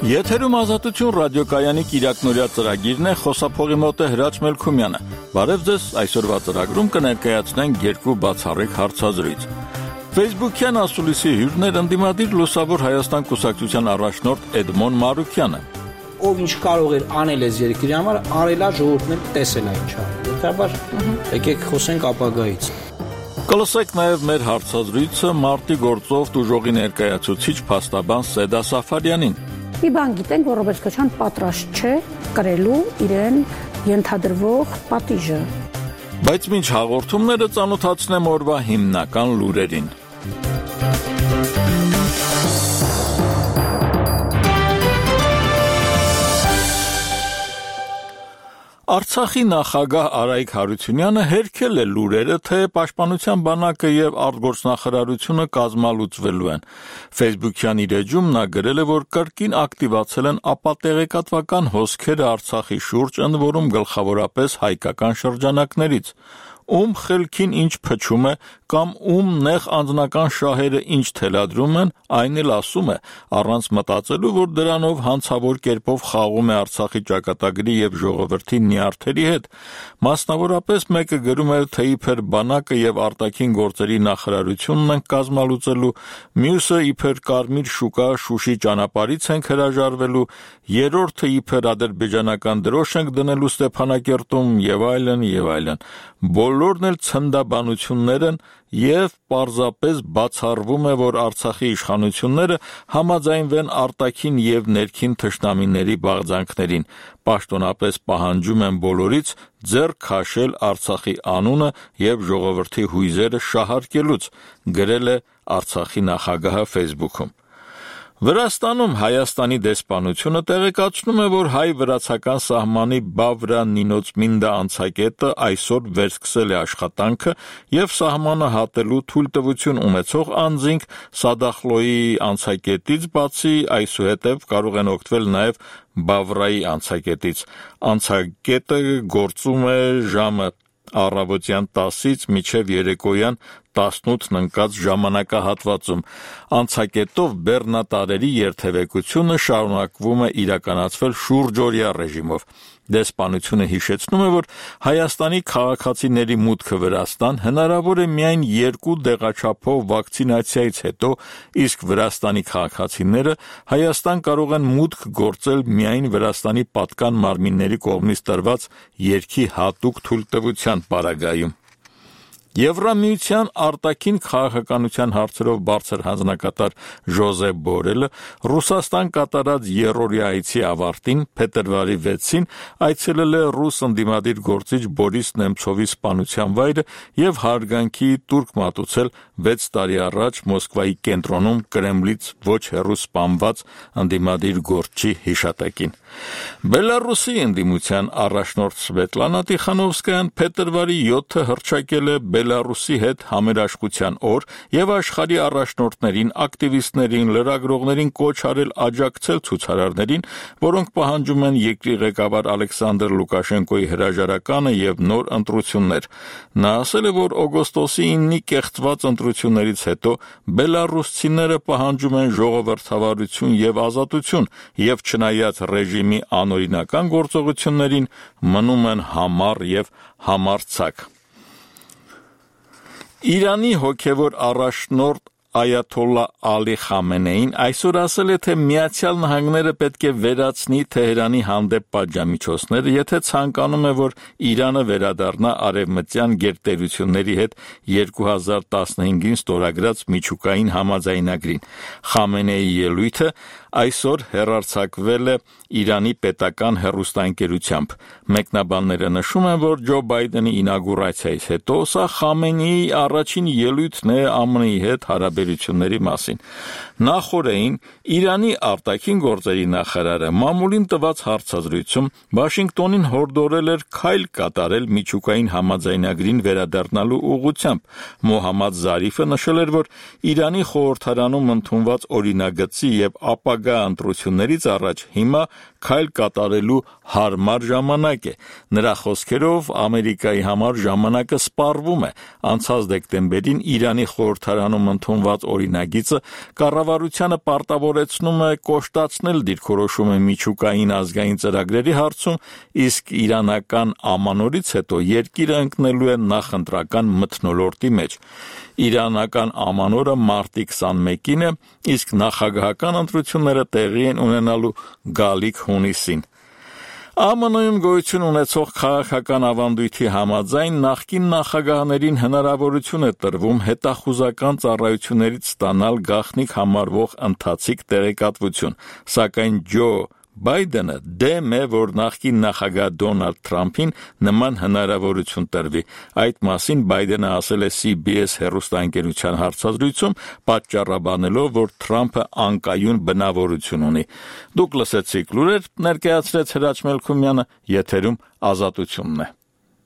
Եթերում Ազատություն ռադիոկայանի կիրակնօրյա ծրագիրն է, խոսափողի մոտ է Հրաչ Մելքումյանը։ Բարև ձեզ, այսօրվա ծրագրում կներկայացնենք երկու բացառիկ հարցազրույց։ Facebook-յան ասուլիսի հյուրն էր ընդդիմադիր Լուսավոր Հայաստան կուսակցության առաջնորդ Էդմոն Մարուկյանը։ Ով ինչ կարող էր անել այս երկրի համար, արելա ժողովուրդն էլ տեսել այն չարը։ Դեպաբար եկեք խոսենք ապագայից։ Կլսեք նաև մեր հարցազրույցը մարտի գործով տուժողի ներկայացուցիչ փաստաբան Սեդա Սաֆարյանին։ Մի բան գիտենք, որ Ռոբերտ Քոչարյանն պատրաստ չէ կրելու իրեն ենթադրվող պատիժը։ Բայց մինչ հաղորդումները ծանոթացնեմ օրվա հիմնական լուրերին։ Արցախի նախագահ Արայիկ Հարությունյանը հերքել է լուրերը, թե Պաշտպանության բանակը եւ արտգործնախարարությունը կազմալուծվելու են։ Facebook-յան իր էջում նա գրել է, որ կրկին ակտիվացել են ապատեղեկատվական հոսքերը Արցախի շուրջ, ընդ որում գլխավորապես հայկական շրջանակներից։ Ում խելքին ինչ փչում է կամ ում նեղ անձնական շահերը ինչ թելադրում են, այն էլ ասում է, առանց մտածելու, որ դրանով հանցավոր կերպով խաղում է Արցախի ճակատագրի եւ ժողովրդի նյարդերի հետ։ Մասնավորապես մեկը գրում է, թե իբր բանակը եւ արտաքին գործերի նախարարությունն են կազմալուծելու, մյուսը իբր Կարմիր շուկա Շուշի ճանապարհից են հրաժարվելու, երրորդը իբր ադրբեջանական դրոշ ենք դնելու Ստեփանակերտում եւ այլն եւ այլն։ Բոլորն էլ ցնդաբանություններ են եւ պարզապես բացառվում է, որ Արցախի իշխանությունները համաձայնվեն արտաքին եւ ներքին թշնամիների բաղձանքներին, պաշտոնապես պահանջում են բոլորից ձեռք քաշել Արցախի անունը եւ ժողովրդի հույզերը շահարկելուց, գրել է Արցախի նախագահը Facebook-ում։ Վրաստանում Հայաստանի դեսպանությունը տեղեկացնում է, որ հայ-վրացական սահմանի Բավրա-Նինոց-Մինդա անցակետը այսօր վերսկսել է աշխատանքը եւ սահմանը հատելու թույլտվություն ունեցող անձինք Սադախլոյի անցակետից բացի այսուհետև կարող են օգտվել նաեւ Բավրայի անցակետից։ Անցակետը գործում է ժամը առավոտյան 10-ից մինչև երեկոյան 18-ն ընկած ժամանակահատվածում։ Անցակետով բեռնատարերի երթևեկությունը շարունակվում է իրականացվել շուրջօրյա ռեժիմով։ Դեսպանությունը հիշեցնում է, որ Հայաստանի քաղաքացիների մուտքը Վրաստան հնարավոր է միայն 2 դեղաչափով վակցինացիայից հետո, իսկ Վրաստանի քաղաքացիները Հայաստան կարող են մուտք գործել միայն Վրաստանի պատկան մարմինների կողմից տրված երկի հատուկ թույլտվության պարագայում։ Եվրամիության արտաքին քաղաքականության հարցերով բարձր հանձնակատար Ժոզեփ Բորելը Ռուսաստան կատարած երրորդյա այցի ավարտին փետրվարի 6-ին այցելել է ռուս ընդդիմադիր գործիչ Բորիս Նեմցովի սպանության վայրը եւ հարգանքի տուրք մատուցել 6 տարի առաջ Մոսկվայի կենտրոնում Կրեմլից ոչ հեռու սպանված ընդդիմադիր գործչի հիշատակին։ Բելարուսի ընդդիմության առաջնորդ Սվետլանա Տիխանովսկայան փետրվարի 7-ը հռչակել է Բելարուսի հետ համերաշխության օր եւ աշխարհի առաջնորդներին, ակտիվիստներին, լրագրողներին կոչ արել աջակցել ցուցարարներին, որոնք պահանջում են երկրի ղեկավար Ալեքսանդր Լուկաշենկոյի հրաժարականը եւ նոր ընտրություններ։ Նա ասել է, որ օգոստոսի 9-ի կեղծված ընտրություններից հետո բելարուսցիները պահանջում են ժողովրդավարություն եւ ազատություն եւ չնայած ռեժիմի անօրինական գործողություններին մնում են համառ եւ համարձակ։ Իրանի հոգևոր առաջնորդ Այաթոլլա Ալի Խամենեին այսօր ասել է, թե Միացյալ Նահանգները պետք է վերացնի Թեհրանի հանդեպ պատժամիջոցները, եթե ցանկանում է, որ Իրանը վերադառնա արևմտյան գերտերությունների հետ 2015-ին ստորագրած միջուկային համաձայնագրին։ Խամենեի ելույթը այսօր հեռարձակվել է Իրանի պետական հեռուստաընկերությամբ։ Մեկնաբանները նշում են, որ Ջո Բայդենի ինագուրացիայից հետո սա Խամենեի առաջին ելույթն է ԱՄՆ-ի հետ հարաբերությունների մասին։ Նախորդին Իրանի արտաքին գործերի նախարարը մամուլին տված հարցազրույցում Վաշինգտոնին հորդորել էր քայլ կատարել միջուկային համաձայնագրին վերադառնալու ուղղությամբ։ Մոհամմադ Զարիֆը նշել էր, որ Իրանի խորհրդարանում ընդունված օրինագծի եւ ապագա ընտրություններից առաջ հիմա քայլ կատարելու հարմար ժամանակ է։ Նրա խոսքերով Ամերիկայի համար ժամանակը սպառվում է։ Անցած դեկտեմբերին Իրանի խորհրդարանում ընդունված ընդունված օրինագիծը կառավարությանը պարտավորեցնում է կոշտացնել դիրքորոշումը միջուկային ազգային ծրագրերի հարցում, իսկ իրանական ամանորից հետո երկիրը ընկնելու է նախընտրական մթնոլորտի մեջ։ Իրանական ամանորը մարտի 21-ին է, իսկ նախագահական ընտրությունները տեղի են ունենալու գալիք հունիսին։ ԱՄՆ-ում գոյություն ունեցող քաղաքական ավանդույթի համաձայն նախկին նախագահներին հնարավորություն է տրվում հետախուզական ծառայություններից ստանալ գաղտնիք համարվող ընթացիկ տեղեկատվություն, սակայն Ջո Բայդենը դեմ է, որ նախկին նախագահ Դոնալդ Թրամփին նման հնարավորություն տրվի։ Այդ մասին Բայդենը ասել է CBS հեռուստաընկերության հարցազրույցում, պատճառաբանելով, որ Թրամփը անկայուն բնավորություն ունի։ Դուք լսեցիք լուրեր, ներկայացրեց Հրաչ Մելքումյանը, եթերում Ազատությունն է։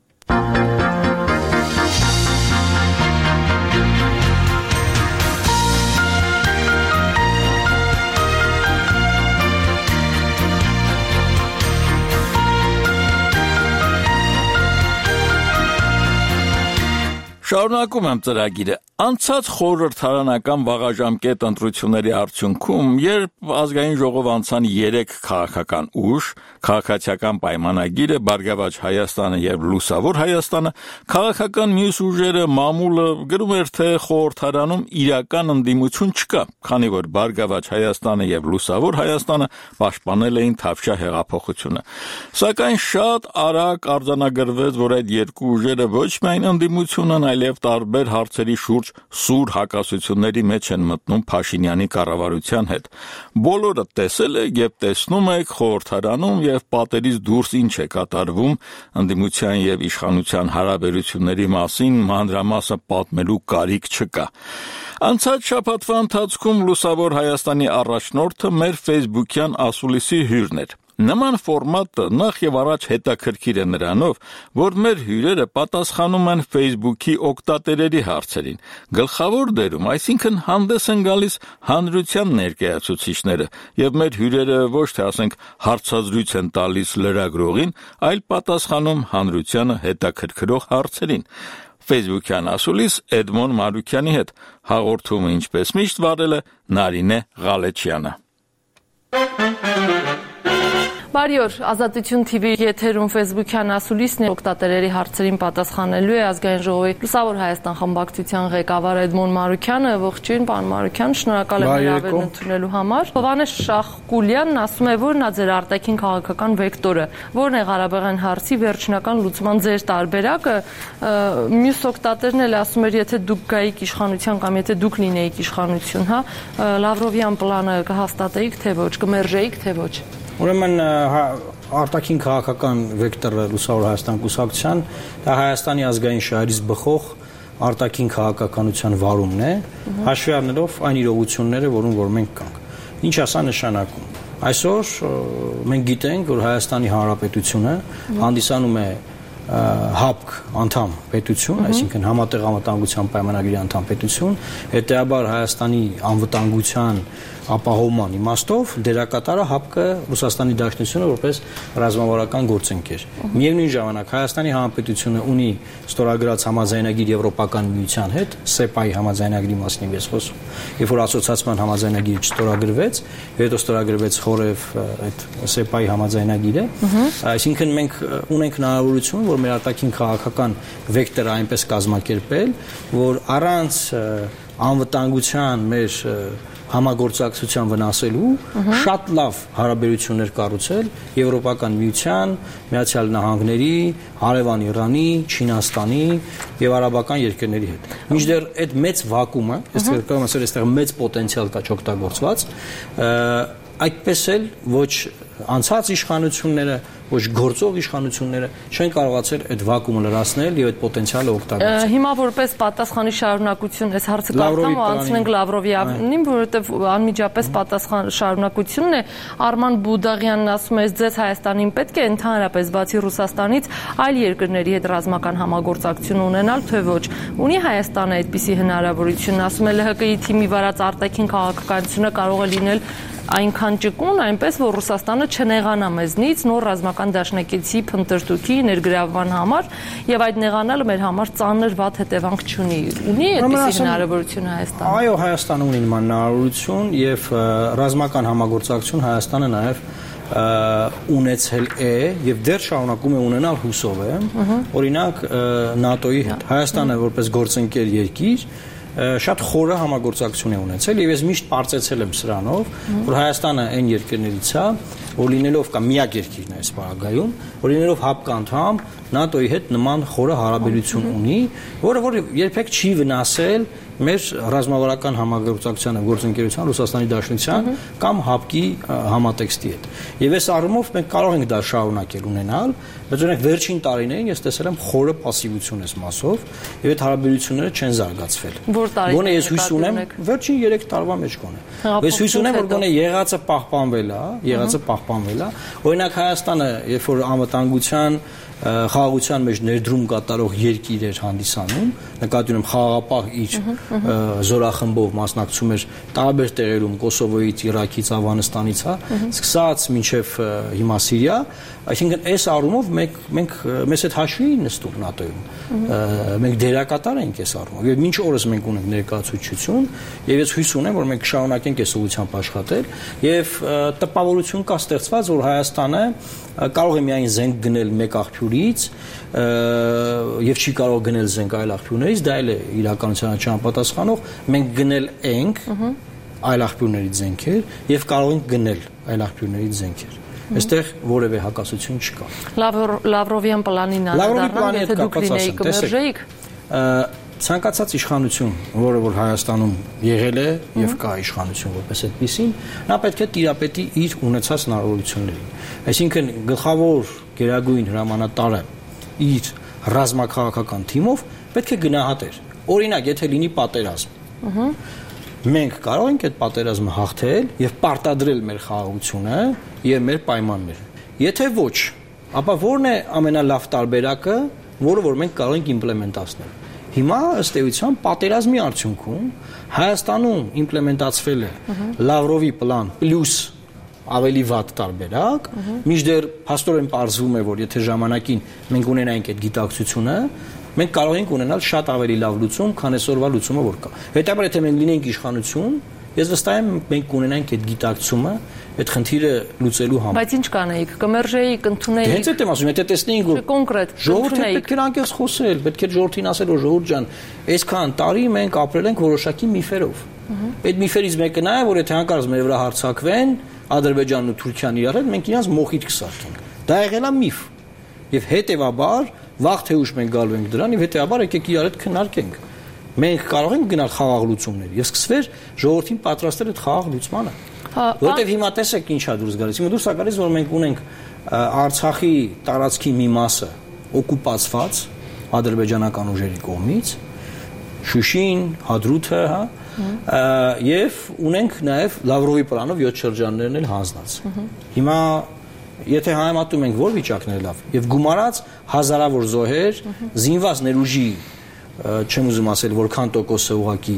Շարունակում եմ ծրագիրը։ Անցած խորհրդարանական վաղաժամկետ ընտրությունների արդյունքում, երբ ազգային ժողով անցան 3 քաղաքական ուժ, քաղաքացիական պայմանագիրը, Բարգավաճ Հայաստանը եւ Լուսավոր Հայաստանը, քաղաքական մյուս ուժերը մամուլը գրում էր, թե խորհրդարանում իրական ընդդիմություն չկա, քանի որ Բարգավաճ Հայաստանը եւ Լուսավոր Հայաստանը պաշտպանել էին Թավշյա հեղափոխությունը։ Սակայն շատ արագ արձանագրվեց, որ այդ երկու ուժերը ոչ միայն ընդդիմություն են, այլև տարբեր հարցերի շուրջ սուր հակասությունների մեջ են մտնում Փաշինյանի կառավարության հետ։ Բոլորը տեսել եք եւ տեսնում եք խորհրդարանում եւ պատերից դուրս ինչ է կատարվում, ընդդիմության եւ իշխանության հարաբերությունների մասին մանրամասը պատմելու կարիք չկա։ Անցած շաբաթվա ընթացքում Լուսավոր Հայաստանի առաջնորդը մեր Facebook-յան ասուլիսի հյուրն էր։ Նման ֆորմատը նախ եւ առաջ հետաքրքիր է նրանով, որ մեր հյուրերը պատասխանում են Facebook-ի օգտատերերի հարցերին։ Գլխավոր դերում, այսինքն հանդես են գալիս հանրության ներկայացուցիչները, եւ մեր հյուրերը ոչ թե ասենք հարցազրույց են տալիս լրագրողին, այլ պատասխանում հանրությանը հետաքրքրող հարցերին։ Facebook-յան ասուլիս Էդմոն Մարուկյանի հետ հաղորդումը ինչպես միշտ վարել է Նարինե Ղալեչյանը։ Բարի օր, Ազատություն TV եթերում Facebook-յան ասուլիսն է, օգտատերերի հարցերին պատասխանելու է Ազգային ժողովի Լուսավոր Հայաստան խմբակցության ղեկավար Էդմոն Մարուկյանը։ Ողջույն, պարոն Մարուկյան, շնորհակալ եմ հրավերն ընդունելու համար։ Հովհաննես Շախկուլյանն ասում է, որ նա ձեր արտաքին քաղաքական վեկտորը, որն է Ղարաբաղյան հարցի վերջնական լուծման ձեր տարբերակը։ Մյուս օգտատերն էլ ասում էր, եթե դուք գայիք իշխանության կամ եթե դուք լինեիք իշխանություն, հա, Լավրովյան պլանը կհաստատեիք, թե ոչ, կմերժեիք, թե ոչ։ Ուրեմն արտաքին քաղաքական վեկտորը Լուսավոր Հայաստան կուսակցության դա Հայաստանի ազգային շահերից բխող արտաքին քաղաքականության վարումն է, հաշվի առնելով այն իրողությունները, որոնք որ մենք կանք։ Ինչ ասա նշանակում։ Այսօր մենք գիտենք, որ Հայաստանի Հանրապետությունը հանդիսանում է ՀԱՊԿ անդամ պետություն, այսինքն համատեղ անվտանգության պայմանագրի անդամ պետություն, հետեւաբար Հայաստանի անվտանգության ապահովման իմաստով դերակատարը ՀԱՊԿ-ը Ռուսաստանի Դաշնությունը որպես ռազմավարական գործընկեր։ Միևնույն ժամանակ Հայաստանի Հանրապետությունը ունի ստորագրած համաձայնագիր Եվրոպական միության հետ, ՍԵՊԱ-ի համաձայնագրի մասին ես խոսում։ Երբ որ ասոցիացիան համաձայնագիրը չստորագրվեց, հետո ստորագրվեց խորև այդ ՍԵՊԱ-ի համաձայնագիրը, այսինքն մենք ունենք հնարավորություն, որ մեր արտաքին քաղաքական վեկտորը այնպես կազմակերպել, որ առանց անվտանգության մեր համագործակցության վնասելու շատ լավ հարաբերություններ կառուցել Եվրոպական միության, Միացյալ Նահանգների, Հարևան Իրանի, Չինաստանի եւ արաբական երկրների հետ։ Մինչդեռ այդ մեծ վակումը, այստեղ կարող եմ ասել, այստեղ մեծ պոտենցիալ կա չօգտագործված, այդպես էլ ոչ անցած իշխանությունները, ոչ գործող իշխանությունները չեն կարողացել այդ վակումը լրացնել եւ այդ պոտենցիալը օգտագործել։ Հիմա որպես պատասխանի շարունակություն այս հարցը կարդամ ու անցնենք Լավրովյանին, որովհետեւ անմիջապես պատասխան շարունակությունն է։ Արման Բուդաղյանն ասում է, ձեզ Հայաստանին պետք է ընդհանրապես բացի Ռուսաստանից այլ երկրների հետ ռազմական համագործակցություն ունենալ, թե ոչ։ Ունի Հայաստանը այդպիսի հնարավորություն, ասում է ԼՀԿ-ի թիմի վարած արտաքին քաղաքականությունը կարող է լինել այնքան ճկուն, այնպես որ Ռուսաստանը չնեղանա մեզնից նոր ռազմական դաշնակիցի փնտրտուքի ներգրավման համար եւ այդ նեղանալը մեր համար ծանր վատ հետևանք չունի։ Ունի այդպիսի հնարավորություն Հայաստանը։ Այո, Հայաստանը ունի նման հնարավորություն եւ ռազմական համագործակցություն Հայաստանը նաեւ ունեցել է եւ դեռ շարունակում է ունենալ հուսով է օրինակ ՆԱՏՕ-ի հետ Հայաստանը որպես գործընկեր երկիր շատ խորը համագործակցություն է ունեցել եւ ես միշտ բարձեցել եմ սրանով որ Հայաստանը այն երկրներից է որ լինելով կամ միակ երկիրն է այս պարագայում որ լինելով հապկանդամ ՆԱՏՕ-ի հետ նման խորը հարաբերություն ունի որը երբեք չի վնասել մեր ռազմավարական համագործակցությանը գործընկերության Ռուսաստանի Դաշնության կամ ՀԱՊԿ-ի համատեքստի հետ։ Եվ այս առումով մենք կարող ենք դա շարունակել ունենալ, բայց օրինակ վերջին տարիներին ես տեսել եմ խորը пассивություն այս մասով, եւ այդ հարաբերությունները չեն զարգացվել։ Գոնե ես հույս ունեմ վերջին 3 տարվա մեջ գոնե։ Ես հույս ունեմ որ գոնե եղածը պահպանվել է, Օրինակ Հայաստանը, երբ որ անվտանգության խաղաղության մեջ ներդրում կատարող երկիր էր հանդիսանում, նկատի ունեմ խաղաղապահ իր զորախմբով մասնակցում էր տարբեր տեղերում Կոսովոյից, Իրաքից, Աֆղանստանից, սկսած մինչև հիմա Սիրիա, այսինքն այս առումով մենք մեզ հետ հաշվի են նստում ՆԱՏՕ-ում։ Մենք դերակատար ենք այս առումով եւ մինչ օրս մենք ունենք ներկայացուցչություն եւ ես հույս ունեմ որ մենք շարունակենք այս ուղղությամբ աշխատել եւ տպավորություն կա ստեղծված որ Հայաստանը կարող է միայն զենք գնել մեկ աղբյուրից եւ չի կարող գնել զենք այլ աղբյուրներից, դա էլ է իրականությանը չհամապատասխանող, մենք գնել ենք այլ աղբյուրներից զենքեր եւ կարող ենք գնել այլ աղբյուրներից զենքեր։ Այստեղ որևէ հակասություն չկա։ Լավրովյան պլանին անդրադառնալ, եթե դուք լինեիք կմերժեիք ցանկացած իշխանություն, որը որ Հայաստանում եղել է եւ կա իշխանություն որպես այդպեսին, նա պետք է տիրապետի իր ունեցած հնարավորություններին։ Այսինքն գլխավոր գերագույն հրամանատարը իր ռազմաքաղաքական թիմով պետք է գնահատեր։ Օրինակ, եթե լինի պատերազմ, մենք կարող ենք այդ պատերազմը հաղթել եւ պարտադրել մեր խաղաղությունը եւ մեր պայմանները։ Եթե ոչ, ապա ո՞րն է ամենալավ տարբերակը, որը որ մենք կարող ենք իմպլեմենտացնել։ Հիմա ըստ էության պատերազմի արդյունքում Հայաստանում իմպլեմենտացվել է Լավրովի պլան պլյուս ավելի վատ տարբերակ, մինչդեռ փաստորեն պարզվում է, որ եթե ժամանակին մենք ունենայինք այդ գիտակցությունը, մենք կարող ենք ունենալ շատ ավելի լավ լուծում, քան այսօրվա լուծումը որ կա։ Հետաբար եթե մենք լինենք իշխանություն, ես վստահ եմ մենք կունենանք այդ գիտակցությունը, այդ խնդիրը լուծելու համար։ Բայց ինչ կանեիք, կմերժեիք, կընդունեիք։ Հենց այդ եմ ասում, եթե տեսնեինք որ կոնկրետ ժողովուրդը պետք է անկեղծ խոսել, պետք է ժողովրդին ասել որ ժողովուրդ ջան, այսքան տարի մենք ապրել ենք որոշակի միֆերով։ Այդ միֆերից մեկը նա է, որ եթե հանկարծ մեր վրա հարձակվեն Ադրբեջանն ու Թուրքիան իրար հետ, մենք իրանց մոխիր կսարքենք։ Դա եղել է միֆ։ Եվ հետևաբար վաղ թե ուշ մենք գալու ենք դրան եւ հետեւաբար եկեք իրար հետ քննարկենք։ Մենք կարող ենք գնալ խաղաղ լուծումներ եւ սկսվեր ժողովրդին պատրաստել այդ խաղաղ լուծմանը։ Որտեւ հիմա տեսեք ինչա դուրս գալիս։ Հիմա դուրս է գալիս որ մենք ունենք Արցախի տարածքի մի մասը օկուպացված ադրբեջանական ուժերի կողմից, Շուշին, Հադրութը, եւ ունենք նաեւ Լավրովի պլանով 7 շրջաններն էլ հանձնած։ Հիմա եթե համեմատում ենք որ վիճակն է լավ եւ գումարած հազարավոր զոհեր, զինված ներուժի չեմ ուզում ասել որքան տոկոսը ուղակի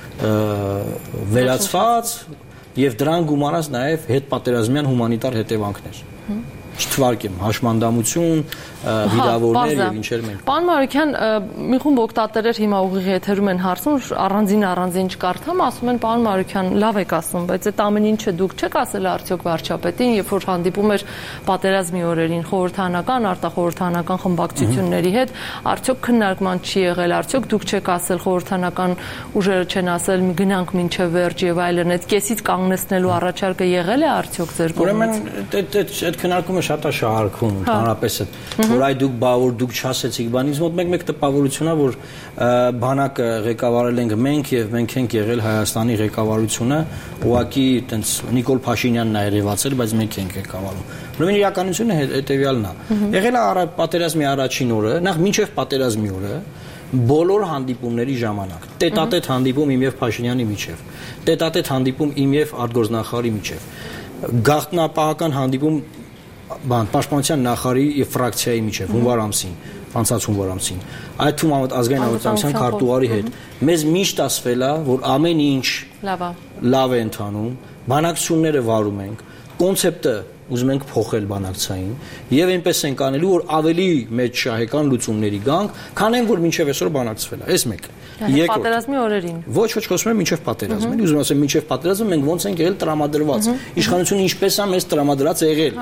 վերացված եւ դրան գումարած նաեւ հետպատերազմյան հումանիտար հետևանքներ։ Չթվարկեմ հաշմանդամություն, վիրավորներ եւ ինչեր մենք։ Պարոն Մարուկյան, մի խումբ օգտատերեր հիմա ուղիղ եթերում են հարցում, առանձին չկարդամ, ասում են պարոն Մարուկյան, լավ եք ասում, բայց այդ ամեն ինչը դուք չեք ասել արդյոք վարչապետին, երբ որ հանդիպում էր պատերազմի օրերին խորհրդանական, արտախորհրդանական խմբակցությունների հետ, արդյոք քննարկման չի եղել, արդյոք դուք չեք ասել խորհրդանական ուժերը չեն ասել մի գնանք մինչև վերջ եւ այլն, այդ կեսից կանգնեցնելու առաջարկը եղել է արդյոք ձեր կողմից։ Ուրեմն այդ քննարկումը շատ է շահարկվում ընդհանրապես որ այ դուք չասեցիք բանից մոտ մեկ տպավորությունա որ բանակը ղեկավարել ենք մենք եւ մենք ենք եղել Հայաստանի ղեկավարությունը ուղղակի այտենց Նիկոլ Փաշինյանն է երևացել բայց մենք ենք ղեկավարում ուրեմն իրականությունը հետեւյալն է եղել է պատերազմի առաջին օրը նախ մինչեւ պատերազմի օրը բոլոր հանդիպումների ժամանակ տետատետ հանդիպում իմ եւ Փաշինյանի միջեւ տետատետ հանդիպում իմ եւ արտգործնախարարի միջեւ գաղտնապահական հանդիպում պաշտպանության նախարարի եւ ֆրակցիայի միջեւ հունվար ամսին, անցած հունվար ամսին, այդ թվում ազգային անվտանգության քարտուղարի հետ մեզ միշտ ասվել է, որ ամեն ինչ լավ է ընթանում, բանակցությունները վարում ենք, կոնցեպտը ուզում ենք փոխել բանակցային եւ այնպես ենք անելու որ ավելի մեծ շահեկան լուծումների գանք, քան այն որ մինչեւ այսօր բանակցվել է։ Այս մեկը։ Պատերազմի օրերին։ Ոչ, խոսում եմ մինչեւ պատերազմին, ուզում ասեմ մինչեւ պատերազմը մենք ոնց ենք եղել տրամադրված։ Իշխանությունը ինչպես է մեզ տրամադրած եղել։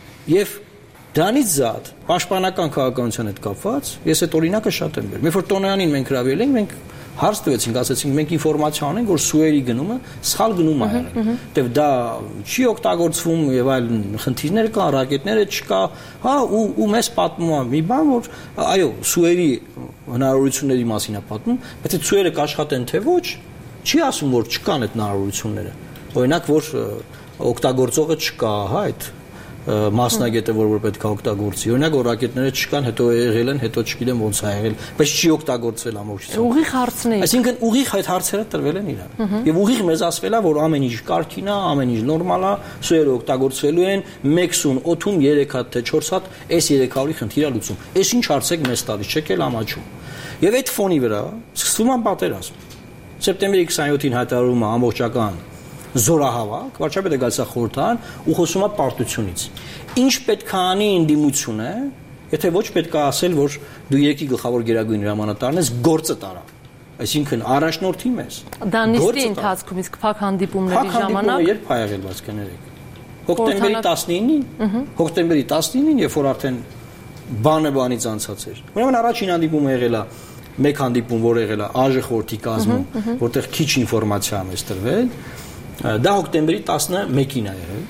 Եվ դրանից զատ պաշտպանական քաղաքականության հետ կապված ես այդ օրինակը շատ եմ բերում։ Երբ որ Տոնյանին մենք հրավիրել ենք, մենք հարց տվեցինք, ասացինք մենք ինֆորմացիա ունենք, որ Սուերի գնումը սխալ գնում է եղել։ Դե դա չի օգտագործվում եւ այլ խնդիրներ կան, ռակետները չկա, հա ու մեզ պատմում է մի բան, որ այո, Սուերի հնարավորությունների մասին է պատմում, բայց այդ Սուերը կաշխատեն թե ոչ, չի ասում որ չկան այդ հնարավորությունները։ Օրինակ որ օգտագործողը չկա, հա այդ մասնագետը որ պետք է օգտագործի։ Օրինակ որ ռակետները չկան, հետո եղել են, հետո չգիտեմ ոնց է եղել, բայց չի օգտագործվել ամբողջությամբ։ Ուղիղ հարցն է։ Այսինքն ուղիղ այդ հարցերը տրվել են իրան։ Եվ ուղիղ մեզ ասվել է, որ ամեն ինչ կարգին է, ամեն ինչ նորմալ է, սուերը օգտագործվելու են 1 սուն օդում 3 հատ թե 4 հատ, այս 300-ի խնդիրը լուծում։ Այս ինչ հարց եք մեզ տալիս, չեք էլ ամաչում։ Եվ այդ ֆոնի վրա սկսվում է պատերազմ։ Սեպտեմբերի 27-ին հայտարարում է ամբողջական զորահավաք, վարչապետը գալիս է խորհրդարան ու խոսում է պարտությունից։ Ինչ պետք է անի ինդիմությունը, եթե ոչ պետք է ասել, որ դու երկի գլխավոր գերագույն հրամանատարն ես, գործը տարա։ Այսինքն առաջնորդի մեզ։ Դա նիստի ընթացքում իսկ փակ հանդիպումների ժամանակ երբ ա եղել բաց կներեք։ Հոկտեմբերի 19-ին, հոկտեմբերի 19-ին, երբ որ արդեն բանը բանից անցած էր։ Ուրեմն առաջին հանդիպումը եղել է մեկ հանդիպում, որ եղել է ԱԺ խորհրդի կազմում, որտեղ քիչ ինֆորմացիա է մեզ տրվել։ Դա հոկտեմբերի 11-ին է եղել։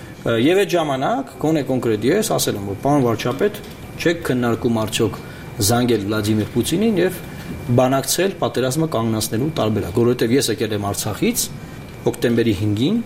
Եվ այդ ժամանակ գոնե կոնկրետ ես ասել եմ, որ պարոն վարչապետ, չեք քննարկում արդյոք զանգել Վլադիմիր Պուտինին եւ բանակցել պատերազմը կանգնացնելու տարբերակ, որովհետեւ ես եկել եմ Արցախից հոկտեմբերի 5-ին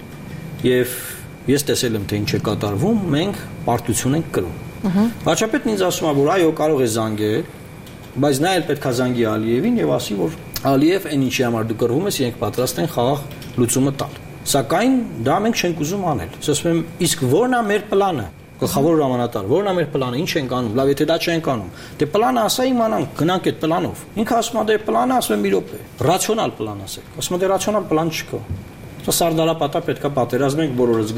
եւ ես տեսել եմ թե ինչ է կատարվում, մենք պարտություն ենք կրում։ Վարչապետն ինձ ասում է, որ այո, կարող է զանգել, բայց նա էլ պետք է զանգի Ալիևին եւ ասի, որ Ալիև այն ինչի համար դու կռվում ես, իրենք պատրաստ են խաղաղ լուծումը տալ։ Սակայն դա մենք չենք ուզում անել։ Ասում եմ, իսկ ո՞րն է մեր պլանը։ Գլխավոր հրամանատար, ո՞րն է մեր պլանը, ինչ ենք անում։ Լավ, եթե դա չենք անում, դե պլանը ասա իմանանք, գնանք այդ պլանով։ Ինքը ասում է, դե պլանը ասում եմ մի րոպե։ Ռացիոնալ պլան ասեք։ Ասում է, դե ռացիոնալ պլան չկա։ Սա սարդարապատա պետք է պատերազմենք, բոլորս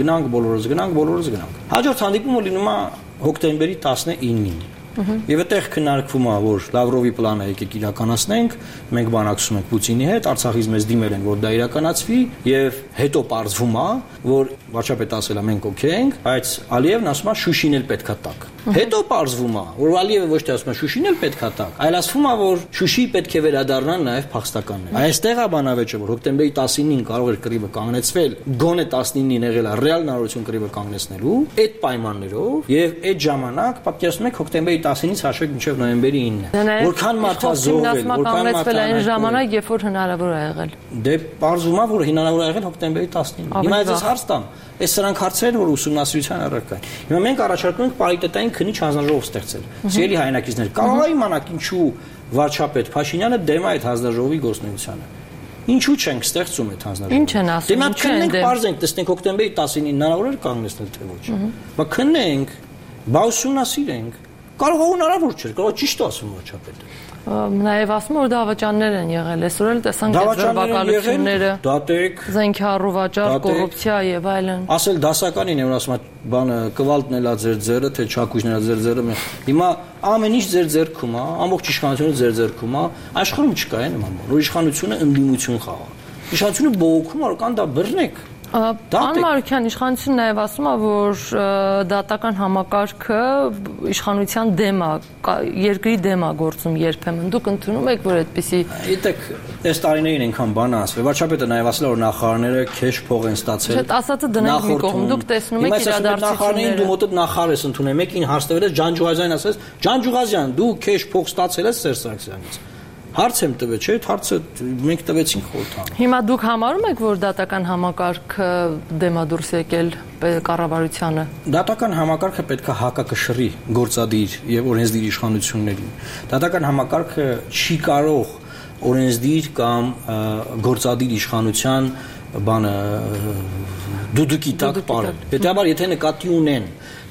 գնանք։ Հաջորդ հանդիպումը լինում է հոկտեմբերի 19-ին։ Եվ այդտեղ քննարկվում է, որ Լավրովի պլանը եկեք իրականացնենք, մենք բանակցում ենք Պուտինի հետ, Արցախից մեզ դիմել են, որ դա իրականացվի, եւ հետո պարզվում է, որ վարչապետը ասել է մենք օքեյ ենք, բայց Ալիևն ասում է Շուշին էլ պետքա տակ։ Հետո պարզվում է, որ Ալիևը ոչ թե ասում է Շուշին էլ պետքա տակ, այլ ասվում է, որ Շուշի պետք է վերադառնան նաեւ փախստականները։ Այստեղ է բանավեճը, որ հոկտեմբերի 19-ին կարող էր կռիվը կանգնեցվել, գոնե 19-ին եղել է ռեալ հնարավորություն կռիվը կանգնեցնելու, այդ պայմաններով եւ այդ ժամանակ պատկերացնում եք հոկտեմբերի 19-ից հաշվեք մինչև նոյեմբերի 9-ը։ Որքան մարդ ազովել, որքան մարդ այն ժամանակ, երբ որ հնարավոր է եղել։ Դե պարզվում է, որ հնարավոր է եղել հոկտեմբերի 19-ին։ Հիմա ես հարց տամ, այս սրանք հարցեր, որ ուսումնասիրության առարկա են։ Հիմա մենք առաջարկում ենք պարիտետային քննիչ հանձնաժողով ստեղծել։ Սիրելի հայրենակիցներ, կարող է իմանաք ինչու վարչապետ Փաշինյանը դեմ է այդ հանձնաժողովի գործունեությանը։ Ինչու չենք ստեղծում այդ հանձնաժողովը։ Ինչ են ասում։ Դե մենք քննենք, բարձենք, տեսնենք հոկտեմբերի 19-ին հնարավոր է կանգնեցնել թե ոչ։ Բա քննենք, բա ուսումնասիրենք։ Կարող է հնարավոր չէ, կարող է ճիշտ ասում վարչապետը։ Նաև ասում որ դավաճաններ են եղել, այսօր էլ տեսանք ձերբակալությունները, դատեք, զենքի առուվաճառ, կոռուպցիա եւ այլն։ Ասել դասականին է, որ ասում է, բանը կվալտն էլա ձեր ձերը, թե չակույժն էլա ձեր ձերը։ Հիմա ամեն ինչ ձեր ձեռքում է, ամբողջ իշխանությունը ձեր ձեռքում է, աշխարհում չկա այն նման բան, որ իշխանությունը ընդդիմություն խաղա։ Իշխանությունը բողոքում որ կան դա բռնեք։ Պարոն Մարուկյան, իշխանությունը նաև ասում է, որ դատական համակարգը իշխանության դեմ է, երկրի դեմ է գործում երբեմն։ Դուք ընդունում եք, որ այդպիսի։ Գիտեք, այս տարիներին այնքան բան ասվել։ Վարչապետը նաև ասել որ նախարարները քեշ փող են ստացել։ Չէ, ասածը դնենք մի կողմ, դուք տեսնում եք իրադարձությունները։ Դու մոտդ նախարար ես ընդունել, մեկին հարց տվել, Ջանջուղազյանին ասես, Ջանջուղազյան, դու քեշ փող ստացել ես Սերժ Սարգսյանից։ Հարց եմ տվել, չէ՞, հարցը մենք տվեցինք խորհրդարան։ Հիմա դուք համարում եք, որ դատական համակարգը դեմա դուրս եկել կառավարությանը։ Դատական համակարգը պետք է հակակշռի գործադիր եւ օրենսդիր իշխանություններին։ Դատական համակարգը չի կարող օրենսդիր կամ գործադիր իշխանության բանը դուդուկի տակ պարել։ Հետեւաբար եթե նկատի ունեն,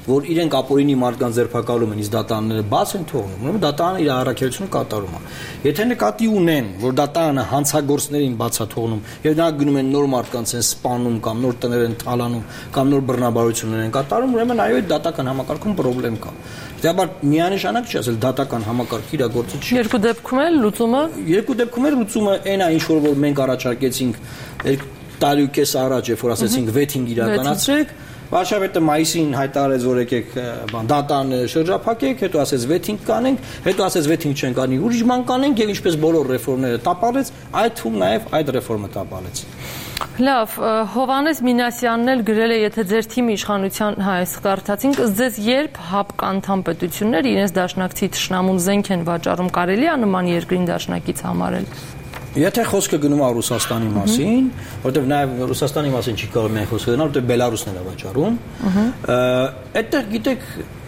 որ իրենք ապօրինի մարդկանց ձերբակալում են, իսկ դատարանները բաց են թողնում, ուրեմն դատարանը իր առաքելությունը կատարում է։ Եթե նկատի ունեն, որ դատարանը հանցագործներին բաց է թողնում, եւ նրանք գնում են նոր մարդկանց են սպանում կամ նոր տներ են թալանում կամ նոր բռնաբարություններ են կատարում, ուրեմն այո, այդ դատական համակարգում խնդրեմ կա։ Դեպի միանշանակ չի ասել դատական համակարգի իրագործիչ չի։ Երկու դեպքում էլ լուծումը այն է, ինչ որ մենք առաջարկեցինք 2 տարի ու կես առաջ, երբ որ ասեցինք վեթինգ իրականացրեք, վարչապետը մայիսին հայտարարեց, որ եկեք դատան շրջափակեք, հետո ասեց վեթինգ կանենք, հետո ասեց վեթինգ չենք անի, ուրիշ բան կանենք եւ ինչպես բոլոր ռեֆորմները տապալեց, այդ թվում նաեւ այդ ռեֆորմը տապալեց։ Լավ, Հովհաննես Մինասյանն էլ գրել է, եթե ձեր թիմի իշխանության հայս կարդացինք, ըստ ձեզ երբ ՀԱՊԿ անդամ պետությունները իրենց դաշնակցի թշնամուն զենք են վաճառում, կարելի է նման երկրին դաշնակից համարել։ Եթե խոսքը գնում է Ռուսաստանի մասին, որովհետև նաև Ռուսաստանի մասին չի կարող մենք խոսել, որովհետև Բելարուսն է վաճառում, այդտեղ գիտեք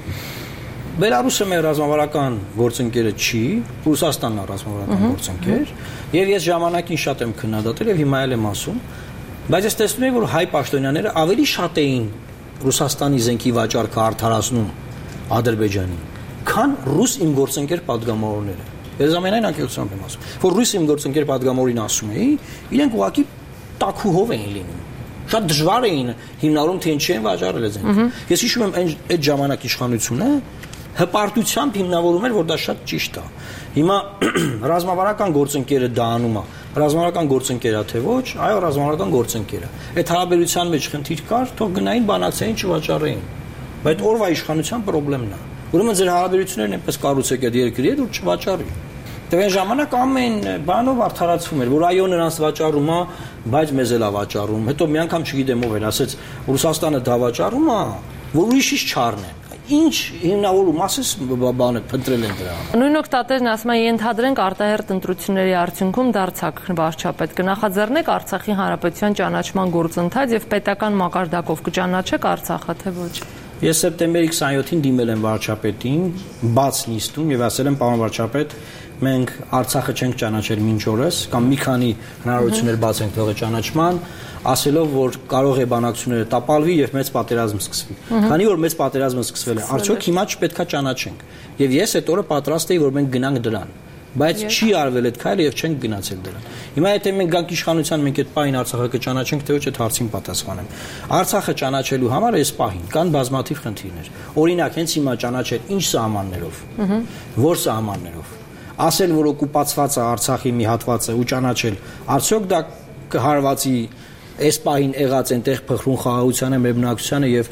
Բելարուսը մեր ռազմավարական գործընկերը չի, Ռուսաստանն է ռազմավարական գործընկեր, եւ ես ժամանակին շատ եմ քննադատել եւ հիմա էլ եմ ասում, բայց ես տեսնում եմ, որ հայ պաշտոնյաները ավելի շատ էին Ռուսաստանի զենքի վաճառքը արդարացնում Ադրբեջանին, քան ռուս իմ գործընկեր падգամավորները։ Ես ամենայն անկեղծությամբ եմ ասում, որ ռուս իմ գործընկեր падգամավորին ասում էի, իրենք ուղղակի տաքուհով էին լինում։ Շատ դժվար էին հիմնարում թե ինչի են վաճառել այդ զենքը։ Ես հիշում եմ այդ ժամանակ իշխանությունը հպարտությամբ հիմնավորում էր, որ դա շատ ճիշտ է։ Հիմա ռազմավարական գործընկերը դա անում է։ Ռազմավարական գործընկերա թե ոչ, այո, ռազմավարական գործընկերը։ Այդ հարաբերության մեջ խնդիր կար, թող գնային բանակցային չվաճառեին։ Բայց օրվա իշխանության խնդիրն է։ Ուրեմն ձեր հարաբերություններն այնպես կառուցեք այդ երկրի հետ, որ չվաճառի։ Դե այն ժամանակ ամեն բանով արդարացվում էր, որ այո նրանց վաճառում է, բայց մեզ էլ է վաճառում։ Հետո մի անգամ չգիտեմ ով էր, ասեց Ռուսաստանը դա վաճառում է, որ ուրիշից չառնեն։ Ինչ հիմնավորում ասես բանը փնտրել են դրա։ Նույն օկտատերն ասում է ենթադրենք արտահերթ ընտրությունների արդյունքում դարձակ վարչապետ կնախաձեռնեք Արցախի հանրապետության ճանաչման գործընթաց եւ պետական մակարդակով կճանաչեք Արցախը թե ոչ։ Ես սեպտեմբերի 27-ին դիմել եմ վարչապետին բաց նիստում եւ ասել եմ պարոն վարչապետ մենք Արցախը չենք ճանաչել մինչ օրս կամ մի քանի հնարավորություններ բաց ենք թողել ճանաչման ասելով որ կարող է բանակցությունները տապալվի եւ մեծ պատերազմ սկսվի քանի որ մեծ պատերազմը սկսվել է արդյոք հիմա չպետքա ճանաչենք եւ ես այդ օրը պատրաստ էի որ մենք գնանք դրան բայց չի արվել այդ քայլը եւ չենք գնացել դրան հիմա եթե մենք գանք իշխանության մենք այդ պահին Արցախը կճանաչենք թե ոչ այդ հարցին պատասխանեմ Արցախը ճանաչելու համար այս պահին կան բազմաթիվ խնդիրներ օրինակ հենց հիմա ճանաչել ինչ սահմաններով որ սահմաններով ասել որ օկուպացված է Արցախի մի հատվածը ու ճանաչել արդյոք դա կհարվածի այս պահին եղած այնտեղ փխրուն խաղաղությանը մերբնակցությանը եւ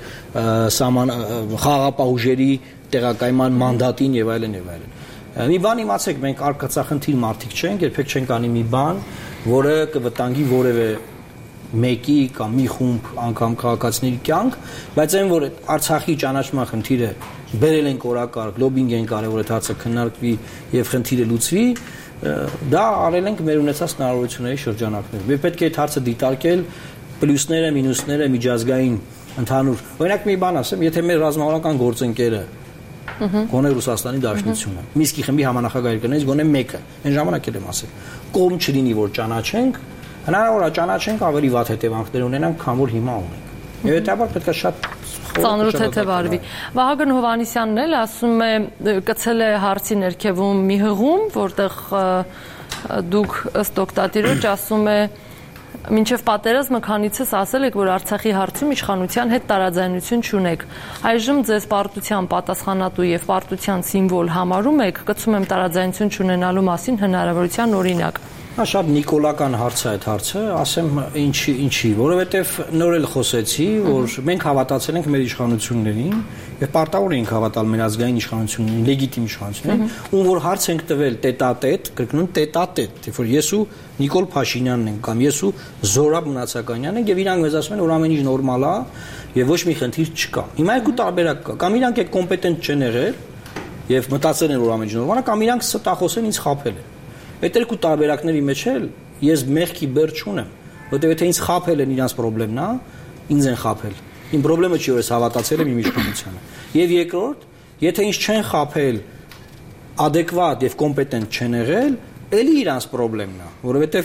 խաղաղապահ ուժերի տեղակայման մանդատին եւ այլն եւ այլն մի բան իմացեք մենք արկածախնդիր մարդիկ չենք երբեք չենք անի մի բան որը կվտանգի որևէ մեկի կամ մի խումբ անգամ քաղաքացիների կյանք բայց այն որ Արցախի ճանաչման խնդիրը բերել են օրակարգ լոբինգ են կարել որ այդ հարցը քննարկվի եւ խնդիրը լուծվի դա արել ենք մեր ունեցած հնարավորությունների շրջանակներում եւ պետք է այդ հարցը դիտարկել պլյուսները մինուսները միջազգային ընդհանուր օրինակ մի բան ասեմ եթե մեր ռազմավարական գործընկերը գոնե Ռուսաստանի Դաշնությունը Միսկի խմբի համանախագահ երկրներից գոնե մեկը այն ժամանակ էլ եմ ասել կողմ չլինի որ ճանաչենք հնարավոր է ճանաչենք ավելի վատ հետևանքներ ունենանք քան որ հիմա ունենք եւ հետաբար պետք է շատ ծանրուց հետևարվի Վահագն Հովհաննիսյանն էլ ասում է կցել է հարցի ներքևում մի հղում որտեղ դուք ըստ օկտատիրոջ ասում է Մինչև պատերազմը քանիցս ասել եք, որ Արցախի հարցում իշխանության հետ տարաձայնություն չունեք։ Այժմ ձեզ պարտության պատասխանատու եւ պարտության սիմվոլ համարում եք, կցում եմ տարաձայնություն չունենալու մասին հնարավորության օրինակ։ Շատ նիկոլական հարց է այդ հարցը, ասեմ ինչի, որովհետև նոր էլ խոսեցի, որ մենք հավատացել ենք մեր իշխանություններին եւ պարտավոր ենք հավատալ մեր ազգային իշխանություններին, լեգիտիմ իշխանություններին, ում որ հարց ենք տվել տետատետ, կրկնում տետատետ, որ ես ու Նիկոլ Փաշինյանն ենք կամ ես ու Զորաբ Մնացականյանն ենք եւ իրանք մեզ ասում են որ ամեն ինչ նորմալ է եւ ոչ մի խնդիր չկա։ Հիմա երկու տարբերակ կա, կամ իրանք է կոմպետենտ չեն եղել եւ մտածել են որ ամեն ինչ նորմալ է, կամ իրանք ստախոս են ինձ խաբել են։ Այդ երկու տարբերակների մեջ էլ ես մեղքի բեր չունեմ, որտեղ եթե ինձ խաբել են իրանց խնդիրն է, ինձ են խաբել։ Իմ խնդրը չի որ ես հավատացել եմ իմ իշխանությանը։ Եվ երկրորդ, եթե ինձ չեն խաբել adekvat եւ կոմպետենտ չեն եղել, էլի իրանց խնդիրն է, որովհետեւ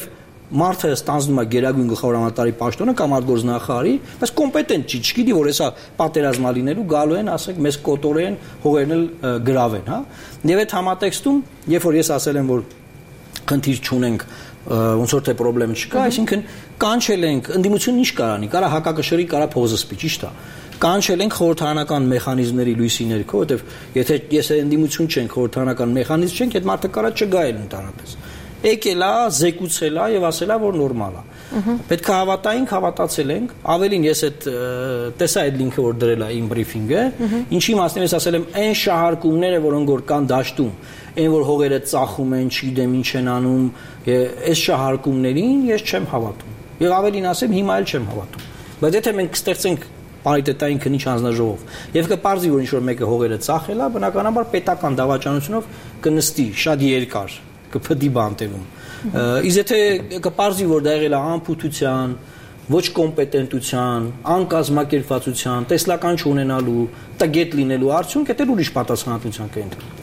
մարդը ստանձնում է գերագույն գլխավորամարտարի պաշտոնը կամ արտգործնախարարի, բայց կոմպետենտ չի, չգիտի որ հեսա պատերազմա լինելու, գալու են, ասենք, մեզ կոտորեն, հողերն էլ գրավեն, հա։ Եվ այդ համատեքստում, երբ որ ես ասել եմ, որ խնդիր չունենք, ոնց որ թե խնդրեմ չկա, այսինքն կանչել ենք, ընդդիմությունը ինչ կարանի, կարա հակակշռի, կարա փողոզսպի, ճիշտ է։ Կանչել ենք խորհրդարանական մեխանիզմների լույսի ներքո, որովհետև եթե ես ընդդիմություն չենք, խորհրդարանական մեխանիզմ չենք, այդ մարդը կարա չգա էլ ընդհանրապես։ Եկել է, զեկուցել է եւ ասել է, որ նորմալ է։ Պետք է հավատայինք, հավատացել ենք, ավելին ես այդ տեսա այդ լինքը որ դրել է իմ բրիֆինգը, ինչի մասն ես ասել եմ, այն շահարկումները, որոնք որ կան դաշտում, այն որ հողերը ծախում են, չգիտեմ ինչ են անում, այս շահարկումներին ես չեմ հավատում։ Եվ ավելին ասեմ, հիմա էլ չեմ հավատում։ Բայց եթե մենք կստեղծենք պարիտետային քննիչ հանձնաժողով եւ կպարզի որ ինչ որ մեկը հողերը ծախել է, բնականաբար պետական դավաճանությունով կնստի շատ երկար, կփդի բանտերում։ Իսկ եթե կպարզի որ դա եղել է անփութության, ոչ կոմպետենտության, անկազմակերպվածության, տեսլական չունենալու, տգետ լինելու արդյունք, դա ուրիշ պատասխանատվության կընտրի։